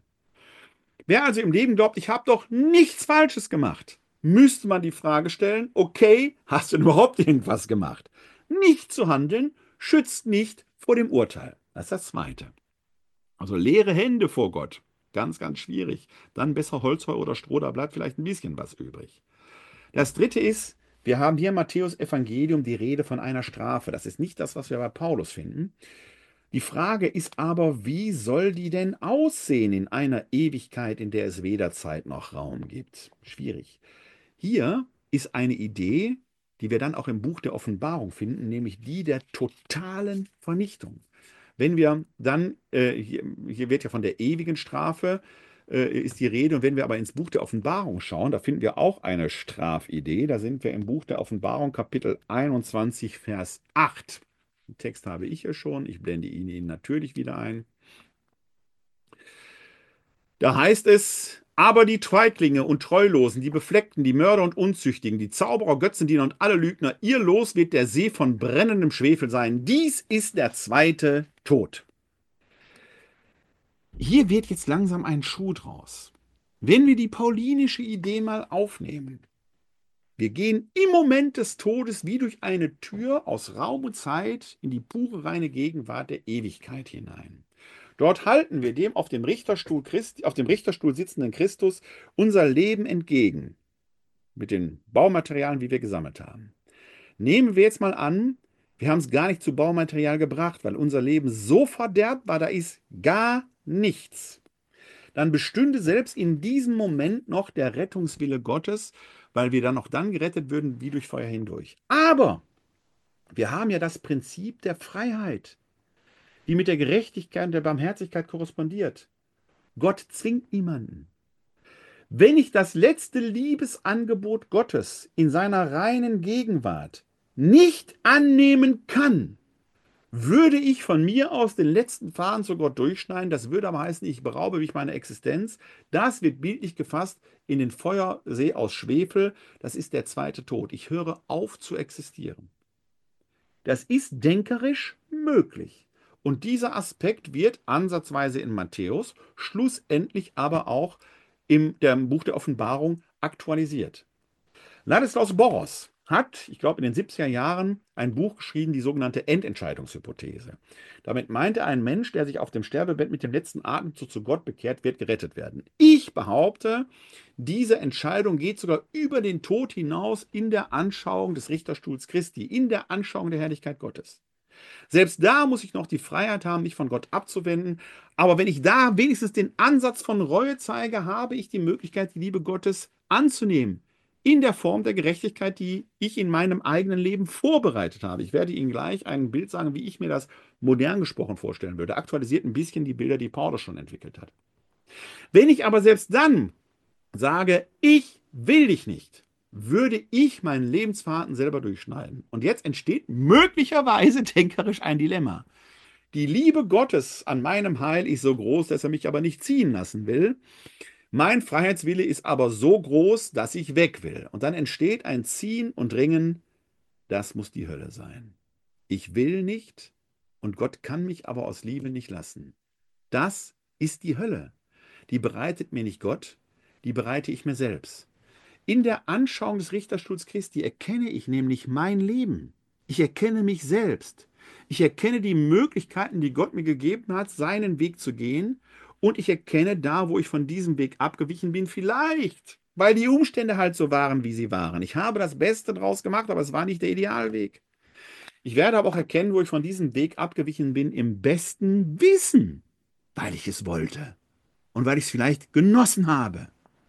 Wer also im Leben glaubt, ich habe doch nichts Falsches gemacht, müsste man die Frage stellen, okay, hast du denn überhaupt irgendwas gemacht? Nicht zu handeln schützt nicht vor dem Urteil. Das ist das Zweite. Also leere Hände vor Gott. Ganz, ganz schwierig. Dann besser Holzheu oder Stroh, da bleibt vielleicht ein bisschen was übrig. Das dritte ist, wir haben hier im Matthäus-Evangelium die Rede von einer Strafe. Das ist nicht das, was wir bei Paulus finden. Die Frage ist aber, wie soll die denn aussehen in einer Ewigkeit, in der es weder Zeit noch Raum gibt? Schwierig. Hier ist eine Idee, die wir dann auch im Buch der Offenbarung finden, nämlich die der totalen Vernichtung. Wenn wir dann, äh, hier, hier wird ja von der ewigen Strafe äh, ist die Rede, und wenn wir aber ins Buch der Offenbarung schauen, da finden wir auch eine Strafidee. Da sind wir im Buch der Offenbarung, Kapitel einundzwanzig, Vers acht. Den Text habe ich hier schon, ich blende ihn Ihnen natürlich wieder ein. Da heißt es, aber die Tweiglinge und Treulosen, die Befleckten, die Mörder und Unzüchtigen, die Zauberer, Götzendiener und alle Lügner, ihr Los wird der See von brennendem Schwefel sein. Dies ist der zweite Tod. Hier wird jetzt langsam ein Schuh draus. Wenn wir die paulinische Idee mal aufnehmen, wir gehen im Moment des Todes wie durch eine Tür aus Raum und Zeit in die pure reine Gegenwart der Ewigkeit hinein. Dort halten wir dem auf dem Richterstuhl Christi, auf dem Richterstuhl sitzenden Christus unser Leben entgegen, mit den Baumaterialien, wie wir gesammelt haben. Nehmen wir jetzt mal an, wir haben es gar nicht zu Baumaterial gebracht, weil unser Leben so verderbt war, da ist gar nichts. Dann bestünde selbst in diesem Moment noch der Rettungswille Gottes, weil wir dann noch dann gerettet würden, wie durch Feuer hindurch. Aber wir haben ja das Prinzip der Freiheit, die mit der Gerechtigkeit und der Barmherzigkeit korrespondiert. Gott zwingt niemanden. Wenn ich das letzte Liebesangebot Gottes in seiner reinen Gegenwart nicht annehmen kann, würde ich von mir aus den letzten Faden zu Gott durchschneiden. Das würde aber heißen, ich beraube mich meiner Existenz. Das wird bildlich gefasst in den Feuersee aus Schwefel. Das ist der zweite Tod. Ich höre auf zu existieren. Das ist denkerisch möglich. Und dieser Aspekt wird ansatzweise in Matthäus, schlussendlich aber auch im dem Buch der Offenbarung aktualisiert. Ladislaus Boros hat, ich glaube in den siebziger Jahren, ein Buch geschrieben, die sogenannte Endentscheidungshypothese. Damit meint er, ein Mensch, der sich auf dem Sterbebett mit dem letzten Atemzug zu Gott bekehrt, wird gerettet werden. Ich behaupte, diese Entscheidung geht sogar über den Tod hinaus in der Anschauung des Richterstuhls Christi, in der Anschauung der Herrlichkeit Gottes. Selbst da muss ich noch die Freiheit haben, mich von Gott abzuwenden. Aber wenn ich da wenigstens den Ansatz von Reue zeige, habe ich die Möglichkeit, die Liebe Gottes anzunehmen. In der Form der Gerechtigkeit, die ich in meinem eigenen Leben vorbereitet habe. Ich werde Ihnen gleich ein Bild sagen, wie ich mir das modern gesprochen vorstellen würde. Aktualisiert ein bisschen die Bilder, die Paulus schon entwickelt hat. Wenn ich aber selbst dann sage, ich will dich nicht, würde ich mein Lebensverhalten selber durchschneiden. Und jetzt entsteht möglicherweise denkerisch ein Dilemma. Die Liebe Gottes an meinem Heil ist so groß, dass er mich aber nicht ziehen lassen will. Mein Freiheitswille ist aber so groß, dass ich weg will. Und dann entsteht ein Ziehen und Ringen, das muss die Hölle sein. Ich will nicht und Gott kann mich aber aus Liebe nicht lassen. Das ist die Hölle. Die bereitet mir nicht Gott, die bereite ich mir selbst. In der Anschauung des Richterstuhls Christi erkenne ich nämlich mein Leben. Ich erkenne mich selbst. Ich erkenne die Möglichkeiten, die Gott mir gegeben hat, seinen Weg zu gehen. Und ich erkenne da, wo ich von diesem Weg abgewichen bin, vielleicht, weil die Umstände halt so waren, wie sie waren. Ich habe das Beste draus gemacht, aber es war nicht der Idealweg. Ich werde aber auch erkennen, wo ich von diesem Weg abgewichen bin, im besten Wissen, weil ich es wollte und weil ich es vielleicht genossen habe.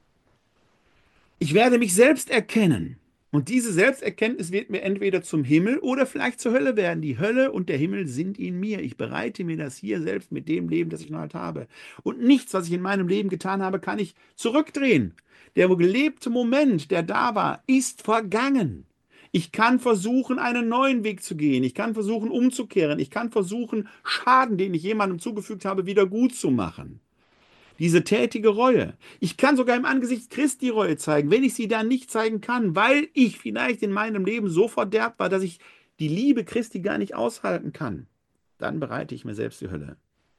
Ich werde mich selbst erkennen. Und diese Selbsterkenntnis wird mir entweder zum Himmel oder vielleicht zur Hölle werden. Die Hölle und der Himmel sind in mir. Ich bereite mir das hier selbst mit dem Leben, das ich noch halt habe. Und nichts, was ich in meinem Leben getan habe, kann ich zurückdrehen. Der gelebte Moment, der da war, ist vergangen. Ich kann versuchen, einen neuen Weg zu gehen. Ich kann versuchen, umzukehren. Ich kann versuchen, Schaden, den ich jemandem zugefügt habe, wieder gut zu machen. Diese tätige Reue. Ich kann sogar im Angesicht Christi Reue zeigen, wenn ich sie dann nicht zeigen kann, weil ich vielleicht in meinem Leben so verderbt war, dass ich die Liebe Christi gar nicht aushalten kann. Dann bereite ich mir selbst die Hölle.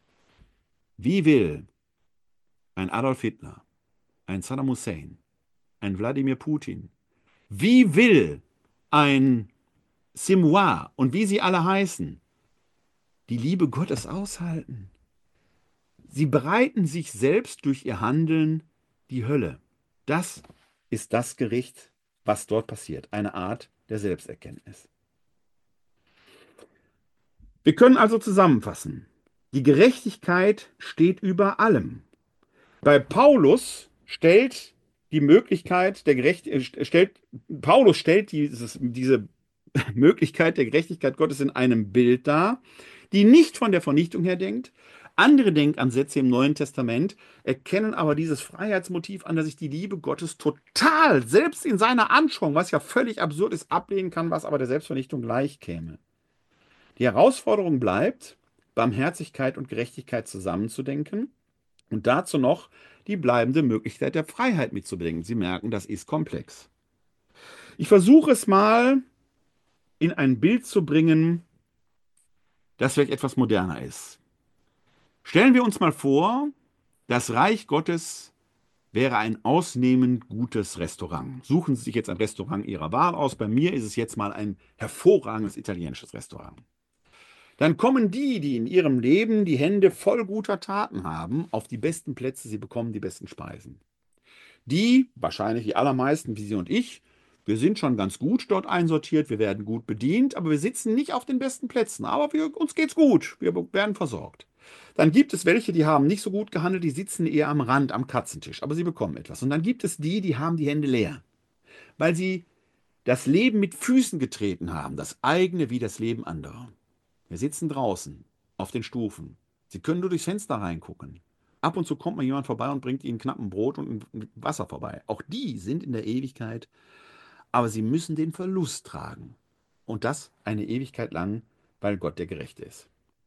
Wie will ein Adolf Hitler, ein Saddam Hussein, ein Wladimir Putin, wie will ein Simois und wie sie alle heißen, die Liebe Gottes aushalten? Sie bereiten sich selbst durch ihr Handeln die Hölle. Das ist das Gericht, was dort passiert. Eine Art der Selbsterkenntnis. Wir können also zusammenfassen. Die Gerechtigkeit steht über allem. Bei Paulus stellt die Möglichkeit der Gerechtigkeit, stellt, Paulus stellt dieses, diese Möglichkeit der Gerechtigkeit Gottes in einem Bild dar, die nicht von der Vernichtung her denkt. Andere Denkansätze im Neuen Testament erkennen aber dieses Freiheitsmotiv an, dass ich die Liebe Gottes total, selbst in seiner Anschauung, was ja völlig absurd ist, ablehnen kann, was aber der Selbstvernichtung gleich käme. Die Herausforderung bleibt, Barmherzigkeit und Gerechtigkeit zusammenzudenken und dazu noch die bleibende Möglichkeit der Freiheit mitzubedenken. Sie merken, das ist komplex. Ich versuche es mal in ein Bild zu bringen, das vielleicht etwas moderner ist. Stellen wir uns mal vor, das Reich Gottes wäre ein ausnehmend gutes Restaurant. Suchen Sie sich jetzt ein Restaurant Ihrer Wahl aus. Bei mir ist es jetzt mal ein hervorragendes italienisches Restaurant. Dann kommen die, die in ihrem Leben die Hände voll guter Taten haben, auf die besten Plätze, sie bekommen die besten Speisen. Die, wahrscheinlich die allermeisten, wie Sie und ich, wir sind schon ganz gut dort einsortiert, wir werden gut bedient, aber wir sitzen nicht auf den besten Plätzen. Aber wir, uns geht's gut, wir werden versorgt. Dann gibt es welche, die haben nicht so gut gehandelt, die sitzen eher am Rand, am Katzentisch, aber sie bekommen etwas. Und dann gibt es die, die haben die Hände leer, weil sie das Leben mit Füßen getreten haben, das eigene wie das Leben anderer. Wir sitzen draußen auf den Stufen. Sie können nur durchs Fenster reingucken. Ab und zu kommt mal jemand vorbei und bringt ihnen knapp ein Brot und ein Wasser vorbei. Auch die sind in der Ewigkeit, aber sie müssen den Verlust tragen. Und das eine Ewigkeit lang, weil Gott der Gerechte ist.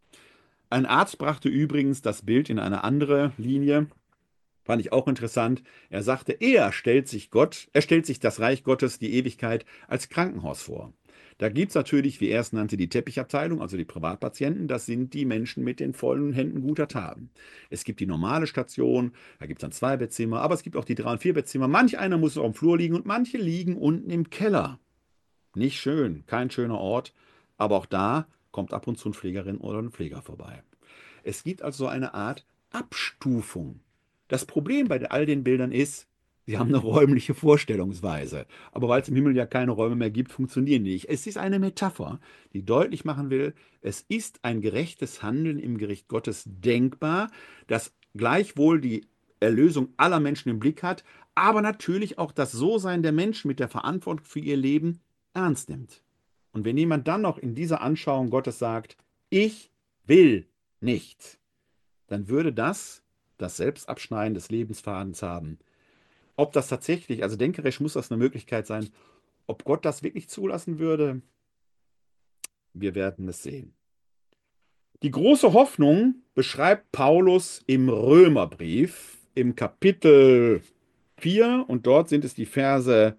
Ein Arzt brachte übrigens das Bild in eine andere Linie. Fand ich auch interessant. Er sagte, er stellt sich Gott, er stellt sich das Reich Gottes, die Ewigkeit, als Krankenhaus vor. Da gibt es natürlich, wie er es nannte, die Teppichabteilung, also die Privatpatienten. Das sind die Menschen mit den vollen Händen guter Taten. Es gibt die normale Station, da gibt es dann zwei Bettzimmer, aber es gibt auch die drei- und vier Bettzimmer. Manch einer muss auf dem Flur liegen und manche liegen unten im Keller. Nicht schön, kein schöner Ort, aber auch da kommt ab und zu eine Pflegerin oder ein Pfleger vorbei. Es gibt also so eine Art Abstufung. Das Problem bei all den Bildern ist, sie haben eine räumliche Vorstellungsweise. Aber weil es im Himmel ja keine Räume mehr gibt, funktionieren die nicht. Es ist eine Metapher, die deutlich machen will, es ist ein gerechtes Handeln im Gericht Gottes denkbar, das gleichwohl die Erlösung aller Menschen im Blick hat, aber natürlich auch das So-Sein der Menschen mit der Verantwortung für ihr Leben ernst nimmt. Und wenn jemand dann noch in dieser Anschauung Gottes sagt, ich will nicht, dann würde das das Selbstabschneiden des Lebensfadens haben. Ob das tatsächlich, also denkerisch muss das eine Möglichkeit sein, ob Gott das wirklich zulassen würde, wir werden es sehen. Die große Hoffnung beschreibt Paulus im Römerbrief im Kapitel vier und dort sind es die Verse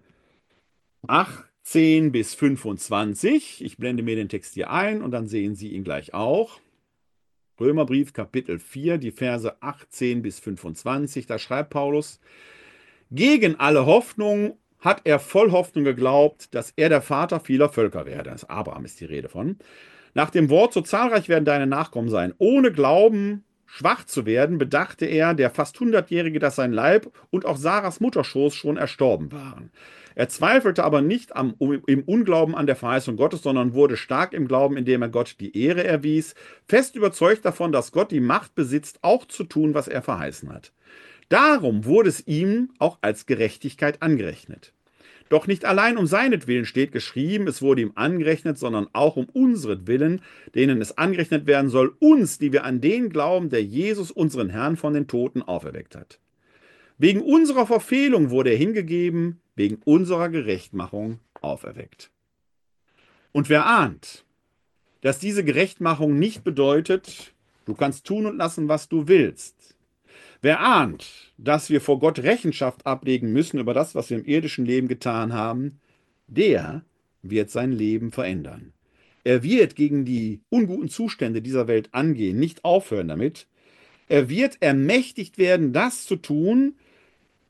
achtzehn bis fünfundzwanzig. Ich blende mir den Text hier ein und dann sehen Sie ihn gleich auch. Römerbrief Kapitel vier, die Verse achtzehn bis fünfundzwanzig, da schreibt Paulus, gegen alle Hoffnung hat er voll Hoffnung geglaubt, dass er der Vater vieler Völker werde. Das Abraham ist die Rede von. Nach dem Wort, so zahlreich werden deine Nachkommen sein. Ohne Glauben schwach zu werden, bedachte er, der fast hundertjährige, dass sein Leib und auch Sarahs Mutterschoß schon erstorben waren. Er zweifelte aber nicht am, im Unglauben an der Verheißung Gottes, sondern wurde stark im Glauben, indem er Gott die Ehre erwies, fest überzeugt davon, dass Gott die Macht besitzt, auch zu tun, was er verheißen hat. Darum wurde es ihm auch als Gerechtigkeit angerechnet. Doch nicht allein um seinetwillen steht geschrieben, es wurde ihm angerechnet, sondern auch um unsretwillen, denen es angerechnet werden soll, uns, die wir an den glauben, der Jesus, unseren Herrn, von den Toten auferweckt hat. Wegen unserer Verfehlung wurde er hingegeben, wegen unserer Gerechtmachung auferweckt. Und wer ahnt, dass diese Gerechtmachung nicht bedeutet, du kannst tun und lassen, was du willst. Wer ahnt, dass wir vor Gott Rechenschaft ablegen müssen über das, was wir im irdischen Leben getan haben, der wird sein Leben verändern. Er wird gegen die unguten Zustände dieser Welt angehen, nicht aufhören damit. Er wird ermächtigt werden, das zu tun,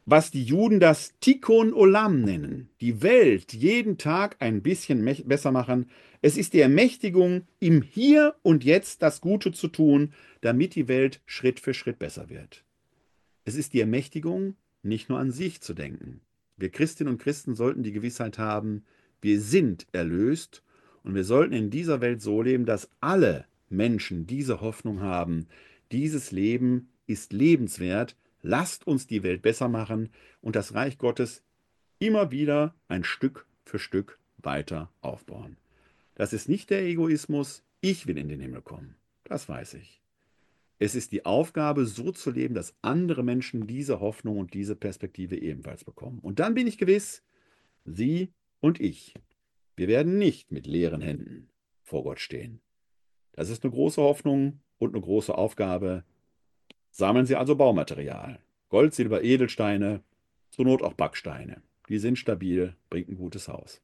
was die Juden das Tikkun Olam nennen, die Welt jeden Tag ein bisschen mech- besser machen. Es ist die Ermächtigung, im Hier und Jetzt das Gute zu tun, damit die Welt Schritt für Schritt besser wird. Es ist die Ermächtigung, nicht nur an sich zu denken. Wir Christinnen und Christen sollten die Gewissheit haben, wir sind erlöst und wir sollten in dieser Welt so leben, dass alle Menschen diese Hoffnung haben. Dieses Leben ist lebenswert. Lasst uns die Welt besser machen und das Reich Gottes immer wieder ein Stück für Stück weiter aufbauen. Das ist nicht der Egoismus, ich will in den Himmel kommen. Das weiß ich. Es ist die Aufgabe, so zu leben, dass andere Menschen diese Hoffnung und diese Perspektive ebenfalls bekommen. Und dann bin ich gewiss, Sie und ich, wir werden nicht mit leeren Händen vor Gott stehen. Das ist eine große Hoffnung und eine große Aufgabe. Sammeln Sie also Baumaterial. Gold, Silber, Edelsteine, zur Not auch Backsteine. Die sind stabil, bringt ein gutes Haus.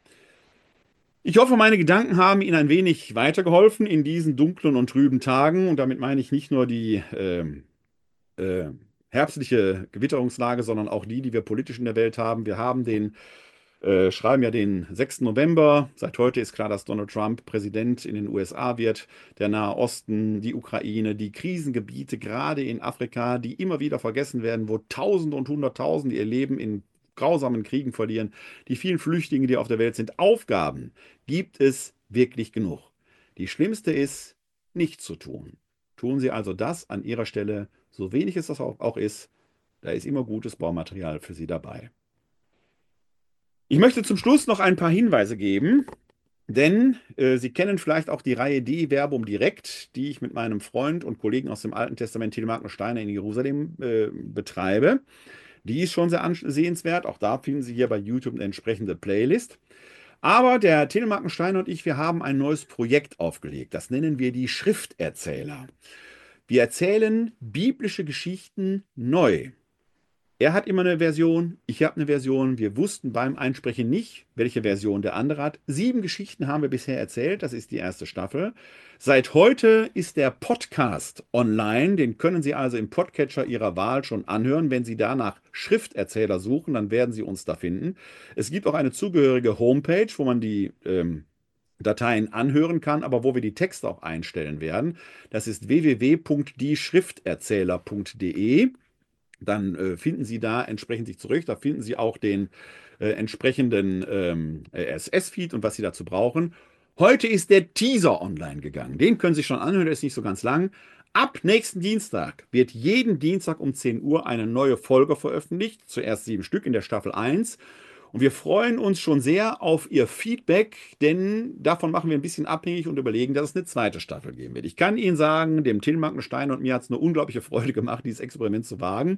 Ich hoffe, meine Gedanken haben Ihnen ein wenig weitergeholfen in diesen dunklen und trüben Tagen. Und damit meine ich nicht nur die ähm, äh, herbstliche Gewitterungslage, sondern auch die, die wir politisch in der Welt haben. Wir haben den, äh, schreiben ja den sechsten November. Seit heute ist klar, dass Donald Trump Präsident in den U S A wird. Der Nahe Osten, die Ukraine, die Krisengebiete, gerade in Afrika, die immer wieder vergessen werden, wo Tausende und Hunderttausende ihr Leben in grausamen Kriegen verlieren, die vielen Flüchtlinge, die auf der Welt sind. Aufgaben gibt es wirklich genug. Die schlimmste ist, nichts zu tun. Tun Sie also das an Ihrer Stelle, so wenig es das auch, auch ist. Da ist immer gutes Baumaterial für Sie dabei. Ich möchte zum Schluss noch ein paar Hinweise geben, denn äh, Sie kennen vielleicht auch die Reihe De Verbum Direkt, die ich mit meinem Freund und Kollegen aus dem Alten Testament Telemark Steiner in Jerusalem äh, betreibe. Die ist schon sehr ansehenswert. Auch da finden Sie hier bei YouTube eine entsprechende Playlist. Aber der Telemark Steiner und ich, wir haben ein neues Projekt aufgelegt. Das nennen wir die Schrifterzähler. Wir erzählen biblische Geschichten neu. Er hat immer eine Version, ich habe eine Version. Wir wussten beim Einsprechen nicht, welche Version der andere hat. Sieben Geschichten haben wir bisher erzählt, das ist die erste Staffel. Seit heute ist der Podcast online, den können Sie also im Podcatcher Ihrer Wahl schon anhören. Wenn Sie danach Schrifterzähler suchen, dann werden Sie uns da finden. Es gibt auch eine zugehörige Homepage, wo man die ähm, Dateien anhören kann, aber wo wir die Texte auch einstellen werden. Das ist w w w punkt die schrifterzähler punkt de. Dann äh, finden Sie da entsprechend sich zurück. Da finden Sie auch den äh, entsprechenden ähm, R S S-Feed und was Sie dazu brauchen. Heute ist der Teaser online gegangen. Den können Sie schon anhören, der ist nicht so ganz lang. Ab nächsten Dienstag wird jeden Dienstag um zehn Uhr eine neue Folge veröffentlicht. Zuerst sieben Stück in der Staffel eins. Und wir freuen uns schon sehr auf Ihr Feedback, denn davon machen wir ein bisschen abhängig und überlegen, dass es eine zweite Staffel geben wird. Ich kann Ihnen sagen, dem Till Markenstein und mir hat es eine unglaubliche Freude gemacht, dieses Experiment zu wagen.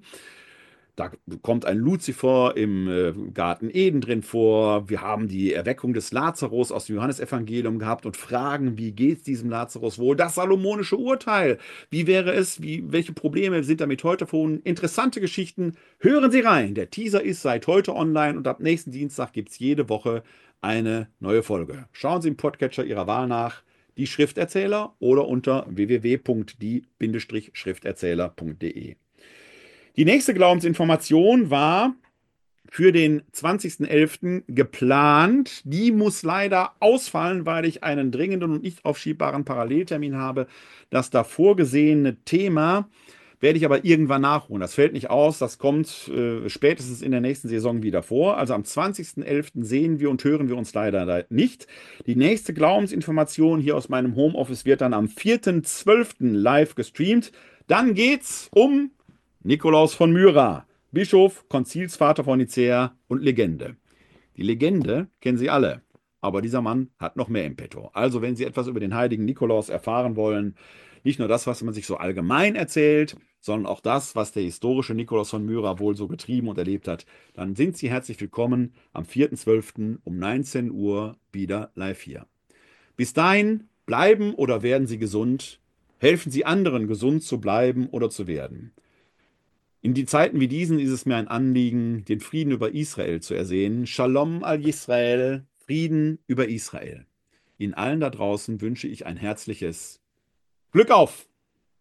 Da kommt ein Luzifer im äh, Garten Eden drin vor. Wir haben die Erweckung des Lazarus aus dem Johannesevangelium gehabt und fragen, wie geht es diesem Lazarus wohl? Das salomonische Urteil. Wie wäre es? Wie, welche Probleme sind damit heute verbunden? Interessante Geschichten. Hören Sie rein. Der Teaser ist seit heute online und ab nächsten Dienstag gibt es jede Woche eine neue Folge. Schauen Sie im Podcatcher Ihrer Wahl nach. Die Schrifterzähler oder unter w w w punkt die Schrifterzähler punkt de. Die nächste Glaubensinformation war für den zwanzigsten elften geplant. Die muss leider ausfallen, weil ich einen dringenden und nicht aufschiebbaren Paralleltermin habe. Das da vorgesehene Thema werde ich aber irgendwann nachholen. Das fällt nicht aus, das kommt äh, spätestens in der nächsten Saison wieder vor. Also am zwanzigsten elften sehen wir und hören wir uns leider nicht. Die nächste Glaubensinformation hier aus meinem Homeoffice wird dann am vierten zwölften live gestreamt. Dann geht's um Nikolaus von Myra, Bischof, Konzilsvater von Nicäa und Legende. Die Legende kennen Sie alle, aber dieser Mann hat noch mehr im Petto. Also, wenn Sie etwas über den heiligen Nikolaus erfahren wollen, nicht nur das, was man sich so allgemein erzählt, sondern auch das, was der historische Nikolaus von Myra wohl so getrieben und erlebt hat, dann sind Sie herzlich willkommen am vierten zwölften um neunzehn Uhr wieder live hier. Bis dahin bleiben oder werden Sie gesund. Helfen Sie anderen, gesund zu bleiben oder zu werden. In die Zeiten wie diesen ist es mir ein Anliegen, den Frieden über Israel zu ersehen. Shalom al-Yisrael, Frieden über Israel. Ihnen allen da draußen wünsche ich ein herzliches Glück auf!